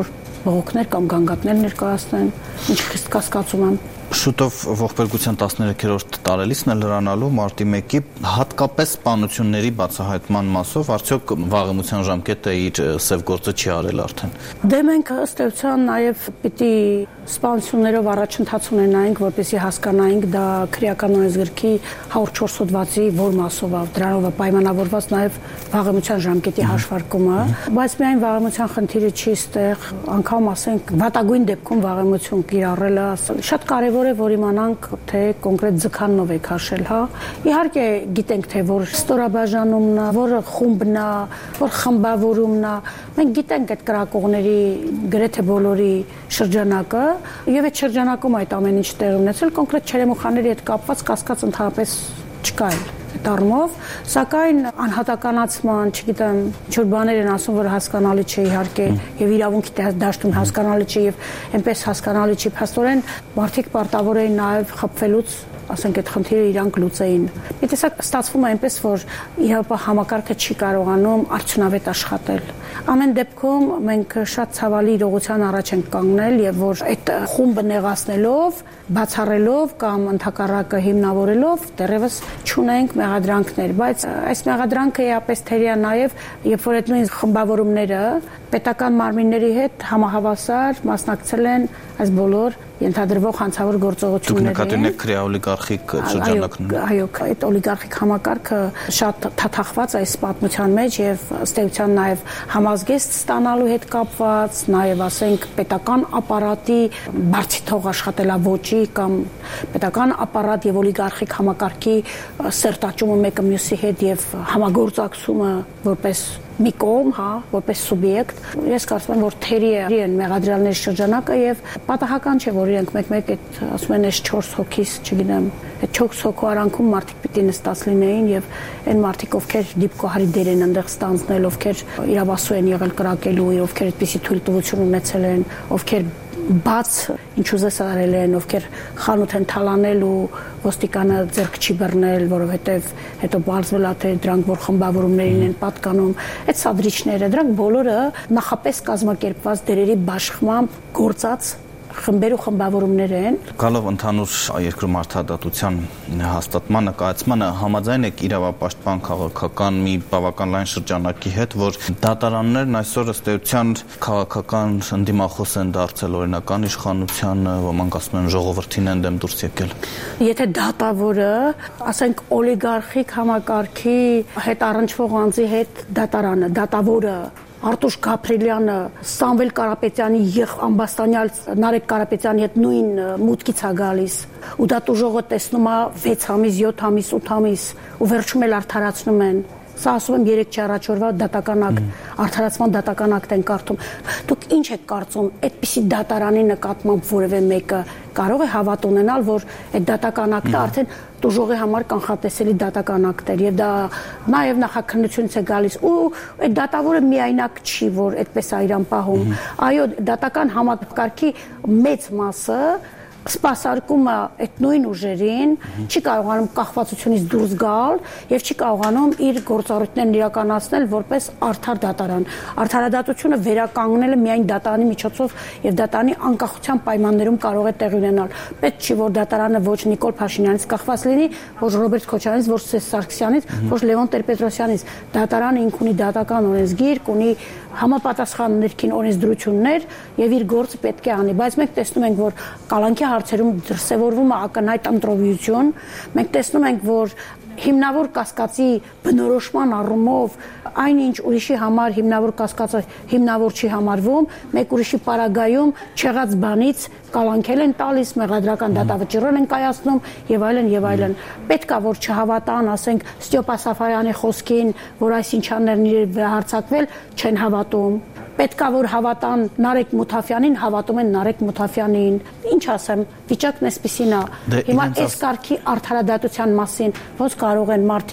բողոքներ կամ գանգատներ ներկայացնեն, ինչ խիստ կասկածում եմ։ Շուտով ողբերգության 13-րդ տարելիցն է լրանալու մարտի 1-ի հատկապես սպանությունների բացահայտման մասով արդյոք վաղեմության ժամկետը իր սև գործը չի արել արդեն։ Դե մենք ըստ էության նաև պիտի սպանություններով առաջընթաց ունենայինք, որպեսզի հասկանայինք դա քրեական օրենսգրքի 104 հոդվածի որ մասով է, դրանով է պայմանավորված նաև վաղեմության ժամկետի հաշվարկումը, բայց միայն վաղեմության խնդիրը չի ստեղ, անգամ ասենք վատագույն դեպքում վաղեմություն կիրառելը շատ կարևոր է, որ իմանանք, թե կոնկրետ ձգանով է քաշել, հա։ Իհարկե գիտենք, թե որ ստորաբաժանումն է, որ խումբն է, որ խմբավորումն է։ Մենք գիտենք այդ կրակողների գրեթե բոլորի շրջանակը, եւ այդ շրջանակում այդ ամեն ինչ տեղ ունեցել, կոնկրետ Չերեմուխաների հետ կապված կասկած ընդհանրապես չկա դառնով, սակայն անհատականացման, չգիտեմ, ինչ-որ բաներ են ասում, որ հասկանալի չէ իհարկե եւ իրավունքի դաշտում հասկանալի չէ եւ այնպես հասկանալի չի, փաստորեն մարդիկ պարտավոր էին նաեւ խփվելուց, ասենք այդ խնդիրը իրանք լուծեին։ Մի տեսակ ստացվում է այնպես, որ իրավապահ համակարգը չի կարողանում արդյունավետ աշխատել։ Ամեն դեպքում մենք շատ ցավալի իրողության առաջ ենք կանգնել եւ որ այդ խումբը նեղացնելով, բացառելով կամ ընդհակառակը հիմնավորելով դեռևս չունենք մեղադրանքներ, բայց այս մեղադրանքը էապես թերիա նաեւ, երբ որ այդ նույն խմբավորումները պետական մարմինների հետ համահավասար մասնակցել են այս բոլոր ենթադրվող հանցավոր գործողություններին։ Դուք նկատի ունեք քրեաօլիգարխիկ շրջանակներում։ Այո, այդ օլիգարխիկ համակարգը շատ թաթախված է այս պատմության մեջ եւ ըստ էության նաեւ համազգեստ ստանալու հետ կապված, նաեւ ասենք պետական ապարատի բարձի թող աշխատելավոճի կամ պետական ապարատ եւ օլիգարխիկ համակարգի սերտաճումը մեկը մյուսի հետ եւ համագործակցումը որպես մի կողմ, հա, որպես սուբյեկտ, ես կարծում եմ, որ թերի են մեղադրյալների շրջանակը եւ պատահական չէ, որ իրենք մեկ-մեկ այդ ասում են այս 4 հոգիս, չգիտեմ, այդ 4 հոգու արանքում մարդիկ պիտի նստած լինեին եւ այն մարդիկ, ովքեր դիպկոհարի դեր են այնտեղ ստանձնել, ովքեր իրավասու են եղել կրակելու, ովքեր այդպիսի թույլտվություն ունեցել են, ովքեր բաց ինչ ուզես արել են, ովքեր խանութ են թալանել ու ոստիկանը ձեռք չի բռնել, որովհետև հետո բարձվել է թե դրանք որ խմբավորումներին են պատկանում, այդ սադրիչները, դրանք բոլորը նախապես կազմակերպված դերերի բաշխմամբ գործած խմբեր ու խմբավորումներ են։ Գալով ընդհանուր երկրում արդարադատության հաստատմանը, կայացմանը համաձայն եք իրավապաշտպան քաղաքական մի բավական լայն շրջանակի հետ, որ դատարաններն այսօր ըստ էության քաղաքական ընդդիմախոս են դարձել օրինական իշխանությանը, ոմանք ասում են ժողովրդին են դեմ դուրս եկել։ Եթե դատավորը, ասենք օլիգարխիկ համակարգի հետ առնչվող անձի հետ դատարանը, դատավորը Արտուշ Գաբրելյանը Սամվել Կարապետյանի եւ ամբաստանյալ Նարեկ Կարապետյանի հետ նույն մուտքից է գալիս ու դա տուժողը տեսնում է 6 ամիս, 7 ամիս, 8 ամիս ու վերջում էլ արդարացնում են։ Սա ասում եմ 3 չառաջորվա դատական ակտ, արդարացման դատական ակտ են կարդում։ Դուք ինչ եք կարծում, այդպիսի դատարանի նկատմամբ որևէ մեկը կարող է հավատ ունենալ, որ այդ դատական ակտը արդեն տուժողի համար կանխատեսելի դատական ակտ էր եւ դա նաեւ նախաքննությունից է գալիս ու այդ դատավորը միայնակ չի, որ այդպես է իրան պահում։ Այո, դատական համակարգի մեծ մասը սպասարկում է այդ նույն ուժերին, չի կարողանում կախվածությունից դուրս գալ եւ չի կարողանում իր գործառույթներն իրականացնել որպես արդար դատարան։ Արդարադատությունը վերականգնելը միայն դատարանի միջոցով եւ դատարանի անկախության պայմաններում կարող է տեղի ունենալ։ Պետք չի որ դատարանը ոչ Նիկոլ Փաշինյանից կախված լինի, ոչ Ռոբերտ Քոչարյանից, ոչ Սերժ Սարգսյանից, ոչ Լևոն Տեր-Պետրոսյանից։ Դատարանը ինք ունի դատական օրենսգիրք, ունի համապատասխան ներքին օրենսդրություններ եւ իր գործը պետք է անի, բայց մենք տեսնում ենք, որ կալանքի հարցերում դրսևորվում է ակնհայտ ընտրովիություն, մենք տեսնում ենք, որ հիմնավոր կասկածի բնորոշման առումով այնինչ ուրիշի համար հիմնավոր կասկածը հիմնավոր չի համարվում, մեկ ուրիշի պարագայում չեղած բանից կալանքել են տալիս, մեղադրական դատավճիռներ են կայացնում եւ այլն եւ այլն։ Պետք է որ չհավատան, ասենք Ստյոպա Սաֆարյանի խոսքին, որ այս ինչաններն իր հարցակվել, չեն հավատում։ Պետք է որ հավատան Նարեկ Մութաֆյանին, հավատում են Նարեկ Մութաֆյանին։ Ինչ ասեմ, վիճակն էսպիսին է։ Հիմա այս կարգի արդարադատության մասին ոնց կարող են մարդիկ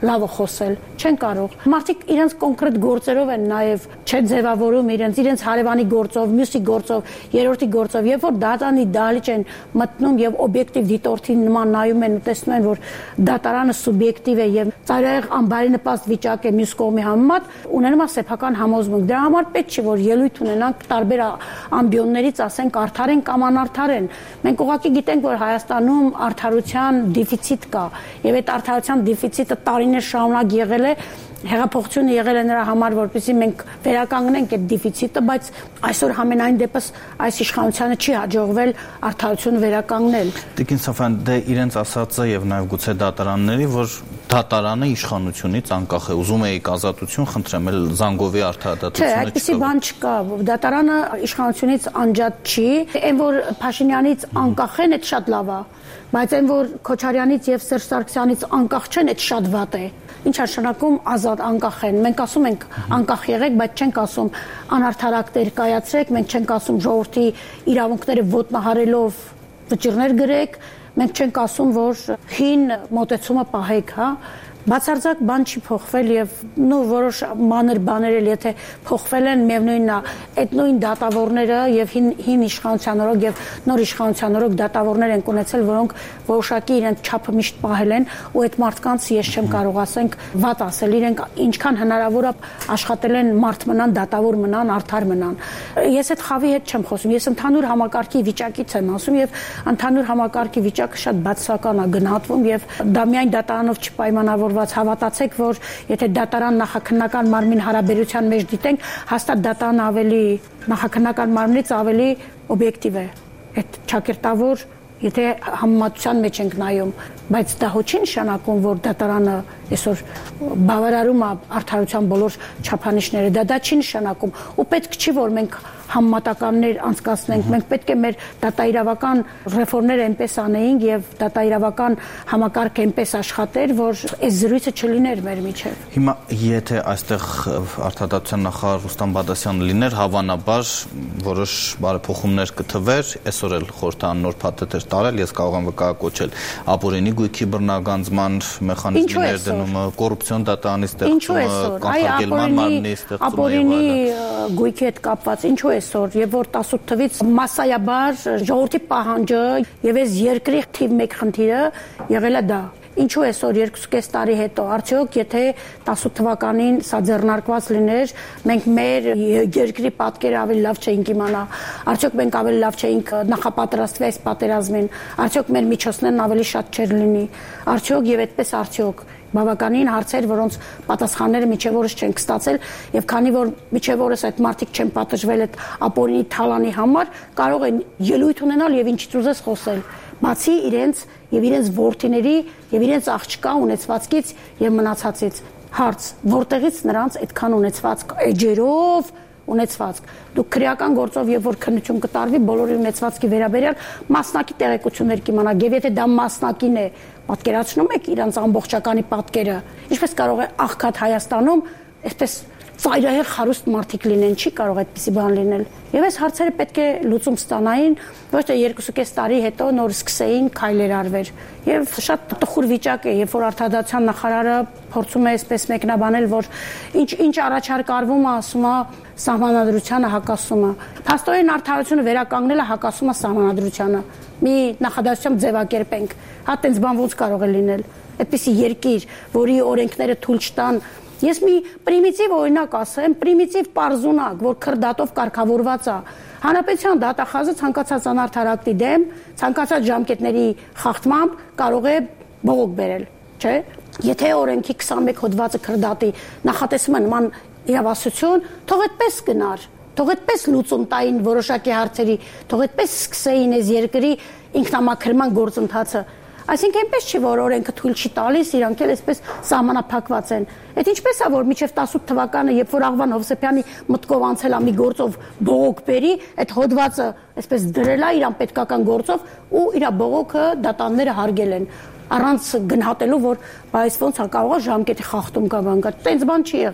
լավը խոսել, չեն կարող։ Մարդիկ իրենց կոնկրետ գործերով են նաև չեն ձևավորում իրենց հարևանի գործով, մյուսի գործով, երրորդի գործով, երբ որ դատարանի դահլիճ են մտնում եւ օբյեկտիվ դիտորդի նման նայում են ու տեսնում են, որ դատարանը սուբյեկտիվ է եւ ծայրահեղ անբարենպաստ վիճակ է մյուս կողմի համեմատ, ունենում է սեփական համոզմունք։ Դրա համար պետք չէ որ ելույթ ունենանք տարբեր ամբիոններից, ասենք արդար են կամ անարդար են։ Մենք ուղղակի գիտենք, որ Հայաստանում արդարության դեֆիցիտ կա եւ այդ արդարության դեֆիցիտը տարիներ շարունակ եղել է, հեղափոխությունը եղել է նրա համար, որպեսզի մենք վերականգնենք այդ դեֆիցիտը, բայց այսօր համենայն դեպս այս իշխանությանը չի հաջողվել արդարությունը վերականգնել։ Տիկին Սաֆարյան, դե իրենց ասածը եւ նաեւ գուցե դատարանների, որ դատարանը իշխանությունից անկախ է, ուզում էիք ազատություն, խնդրեմ, էլ զանգովի արդարադատությունը չկա։ Չէ, այդպիսի բան չկա։ Դատարանը իշխանությունից անջատ չի, այն որ Փաշինյանից անկախ են, այդ շատ լավ է, բայց այն որ Քոչարյանից եւ Սերժ Սարգսյանից անկախ չեն, այդ շատ վատ է։ Ինչ նշանակում ազատ անկախ են։ Մենք ասում ենք անկախ եղեք, բայց չենք ասում անարդարակներ կայացրեք, մենք չենք ասում ժողովրդի իրավունքները ոտնահարելով վճիռներ գրեք, մենք չենք ասում, որ հին մոտեցումը պահեք, հա։ Բացարձակ բան չի փոխվել եւ որոշ մանր բաներ էլ եթե փոխվել են, միևնույնն է, այդ նույն դատավորները եւ հին իշխանության օրոք եւ նոր իշխանության օրոք դատավորներ են ունեցել, որոնք որոշակի իրենց չափը միշտ պահել են ու այդ մարդկանց ես չեմ կարող ասենք վատ ասել, իրենք ինչքան հնարավոր է աշխատել են մարդ մնան, դատավոր մնան, արդար մնան։ Ես այդ խավի հետ չեմ խոսում, ես ընդհանուր համակարգի վիճակից եմ ասում եւ ընդհանուր համակարգի վիճակը շատ բացասական է գնահատվում եւ դա միայն դատարանով չպայմանավոր հավատացեք, որ եթե դատարան նախաքննական մարմին հարաբերության մեջ դիտենք, հաստատ դատարանը ավելի նախաքննական մարմնից ավելի օբյեկտիվ է։ Այդ ճակերտավոր, եթե համեմատության մեջ ենք նայում, բայց դա հո չի նշանակում, որ դատարանը այսօր բավարարում է արդարության բոլոր չափանիշները, դա չի նշանակում։ Ու պետք չի, որ մենք համեմատականներ անցկացնենք, մենք պետք է մեր դատաիրավական ռեֆորմները այնպես անեինք եւ դատաիրավական համակարգը այնպես աշխատեր, որ այս զրույցը չլիներ մեր միջև։ Հիմա եթե այստեղ արդարադատության նախարար Ռուստամ Բադասյանը լիներ, հավանաբար որոշ բարեփոխումներ կթվեր, այսօր էլ խորհրդան նոր փաթեթեր տարել, ես կարող եմ վկայակոչել ապօրինի գույքի բռնագանձման մեխանիզմներ դնումը, կոռուպցիոն դատարանի ստեղծումը, կանխարգելման մարմնի ստեղծումը։ Ապօրինի գույքի հետ կապված ինչու այսօր, եւ որ 18 թվից մասսայաբար ժողովրդի պահանջը եւ այս երկրի թիվ 1 խնդիրը եղել է դա։ Ինչու այսօր 2.5 տարի հետո, արդյոք եթե 18 թվականին սա ձեռնարկված լիներ, մենք մեր երկրի պատկերը ավելի լավ չէինք իմանա, արդյոք մենք ավելի լավ չէինք նախապատրաստվի այս պատերազմին, արդյոք մեր միջոցներն ավելի շատ չէր լինի, արդյոք եւ այդպես արդյոք բավականին հարցեր, որոնց պատասխանները միջև օրս չենք ստացել, եւ քանի որ միջև օրս այդ մարդիկ չեն պատժվել այդ ապօրինի թալանի համար, կարող են ելույթ ունենալ եւ ինչից ուզես խոսել, բացի իրենց որդիների եւ իրենց աղջկա ունեցվածքից եւ մնացածից։ Հարց. որտեղից նրանց այդքան ունեցվածք էջերով ունեցվածք։ Դուք քրեական գործով եւ որ քննություն կտարվի բոլորի ունեցվածքի վերաբերյալ մասնակի տեղեկություններ կիմանաք, եւ եթե դա մասնակին է, պատկերացնում եք իրանց ամբողջականի պատկերը, ինչպես կարող է աղքատ Հայաստանում այսպես ծայրահեղ հարուստ մարդիկ լինեն, չի կարող այդպիսի բան լինել։ Եվ այս հարցերը պետք է լուծում ստանային, ոչ թե 2.5 տարի հետո նոր սկսեին քայլեր արվեր։ Եվ շատ տխուր վիճակ է, երբ որ արդարադատության նախարարը փորձում է այսպես մեկնաբանել, որ ինչ առաջարկ արվում է, ասում է սահմանադրությանը հակասում է։ Փաստորեն արդարությունը վերականգնելը հակասում է սահմանադրությանը։ Մի նախադասությամբ ձևակերպենք, հա տենց բան ոնց կարող է լինել։ Այդպիսի երկիր, որի օրենքները թույլ չտան։ Ես մի պրիմիտիվ օրինակ ասեմ, պրիմիտիվ պարզունակ, որ քրդատով կարգավորված է։ Հանրապետության դատախազը ցանկացած անարդարակտի դեմ, ցանկացած ժամկետների խախտմամբ կարող է բողոք բերել, չէ՞։ Եթե օրենքի 21 հոդվածը քրդատի նախատեսում է նման իրավասություն, թող այդպես գնար, թող այդպես լուծում տային որոշակի հարցերի, թող այդպես սկսեին այս երկրի ինքնամաքրման գործընթացը։ Այսինքն այնպես չի, որ օրենքը թույլ չի տալիս, իրանք էլ այսպես սահմանափակված են։ Այդ ինչպես է, որ մինչև 18 թվականը, երբ որ Աղվան Հովսեփյանի մտքով անցել է մի գործով բողոք բերի, այդ հոդվածը այսպես դրել է իրան պետքական գործով ու իր բողոքը դատանները հարգել են, առանց գնահատելու, որ բայց ոնց է կարող ժամկետի խախտում կա բան կա։ Տենց բան չի եղել։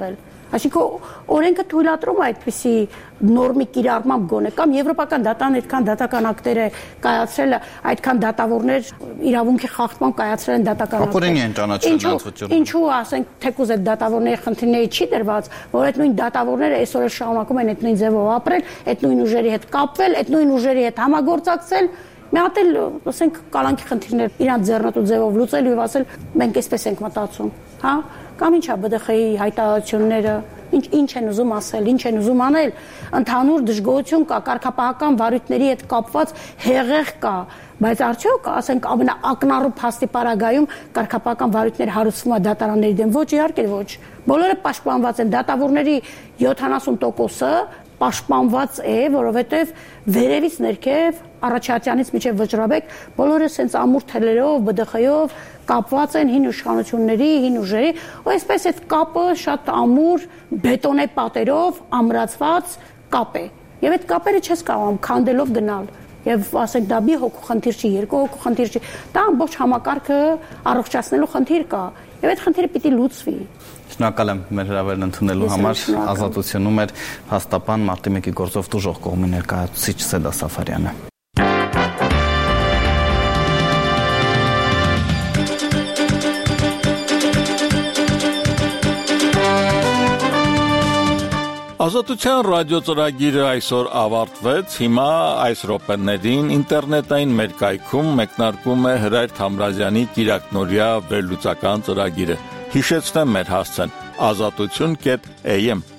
Այսինքն օրենքը թույլատրում է այդպիսի նորմի կիրառմամբ գոնե կամ եվրոպական դատան այդքան դատական ակտեր է կայացրել, այդքան դատավորներ իրավունքի խախտման կայացրել են դատական ակտեր։ Ապօրինի են ճանաչել այդ վճիռները։ Ինչու ասենք թեկուզ այդ դատավորների խնդիրների չի դրված, որ այդ նույն դատավորները այսօր էլ շարունակում են այդ նույն ձևով ապրել, այդ նույն ուժերի հետ կապվել, այդ նույն ուժերի հետ համագործակցել։ Մի հատ էլ, ասենք, կալանքի խնդիրներ իրանց ձեռնտու ձևով լուծել եւ ասել մենք այսպես ենք մտածում, հա? Կամ ինչա ԲԴԽ-ի հայտարարությունները, ինչ են ուզում ասել, ինչ են ուզում անել, ընդհանուր դժգոհություն կա, կարգապահական վարույթների հետ կապված հեղեղ կա, բայց արդյոք, ասենք, ամենաակնառու փաստի պարագայում կարգապահական վարույթներ հարուցվում է դատարանների դեմ, ոչ, իհարկե ոչ։ Բոլորը պաշտպանված են, դատավորների 70%-ը պաշտպանված է, որովհետև վերևից ներքև առաջացյանից մինչև Վճռաբեկ բոլորը սենց ամուր թելերով, ԲԴԽ-ով կապված են հին իշխանությունների, հին ուժերի, ու այսպես այդ կապը շատ ամուր բետոնե պատերով ամրացված կապ է։ Եվ այդ կապերը չես կարողանում քանդելով գնալ։ Եվ ասենք դա մի հոգու խնդիր չի, երկու հոգու խնդիր չի, դա ամբողջ համակարգը առողջացնելու խնդիր կա, եւ այդ խնդիրը պիտի լուծվի։ Շնորհակալ եմ մեր հրավերն ընդունելու համար։ Ազատությունում էր հաստապան մարտի 1-ի գործով տուժող կողմի ներկայացուցիչ Սեդա Սաֆարյանը։ Ազատության ռադիո ծրագիրը այսօր ավարտվեց, հիմա այս րոպեներին ինտերնետային մեր կայքում մեկնարկում է Հրայր Թամրազյանի կիրակնօրյա վերլուծական ծրագիրը։ Հիշեցնեմ մեր հասցեն՝ azatutun.am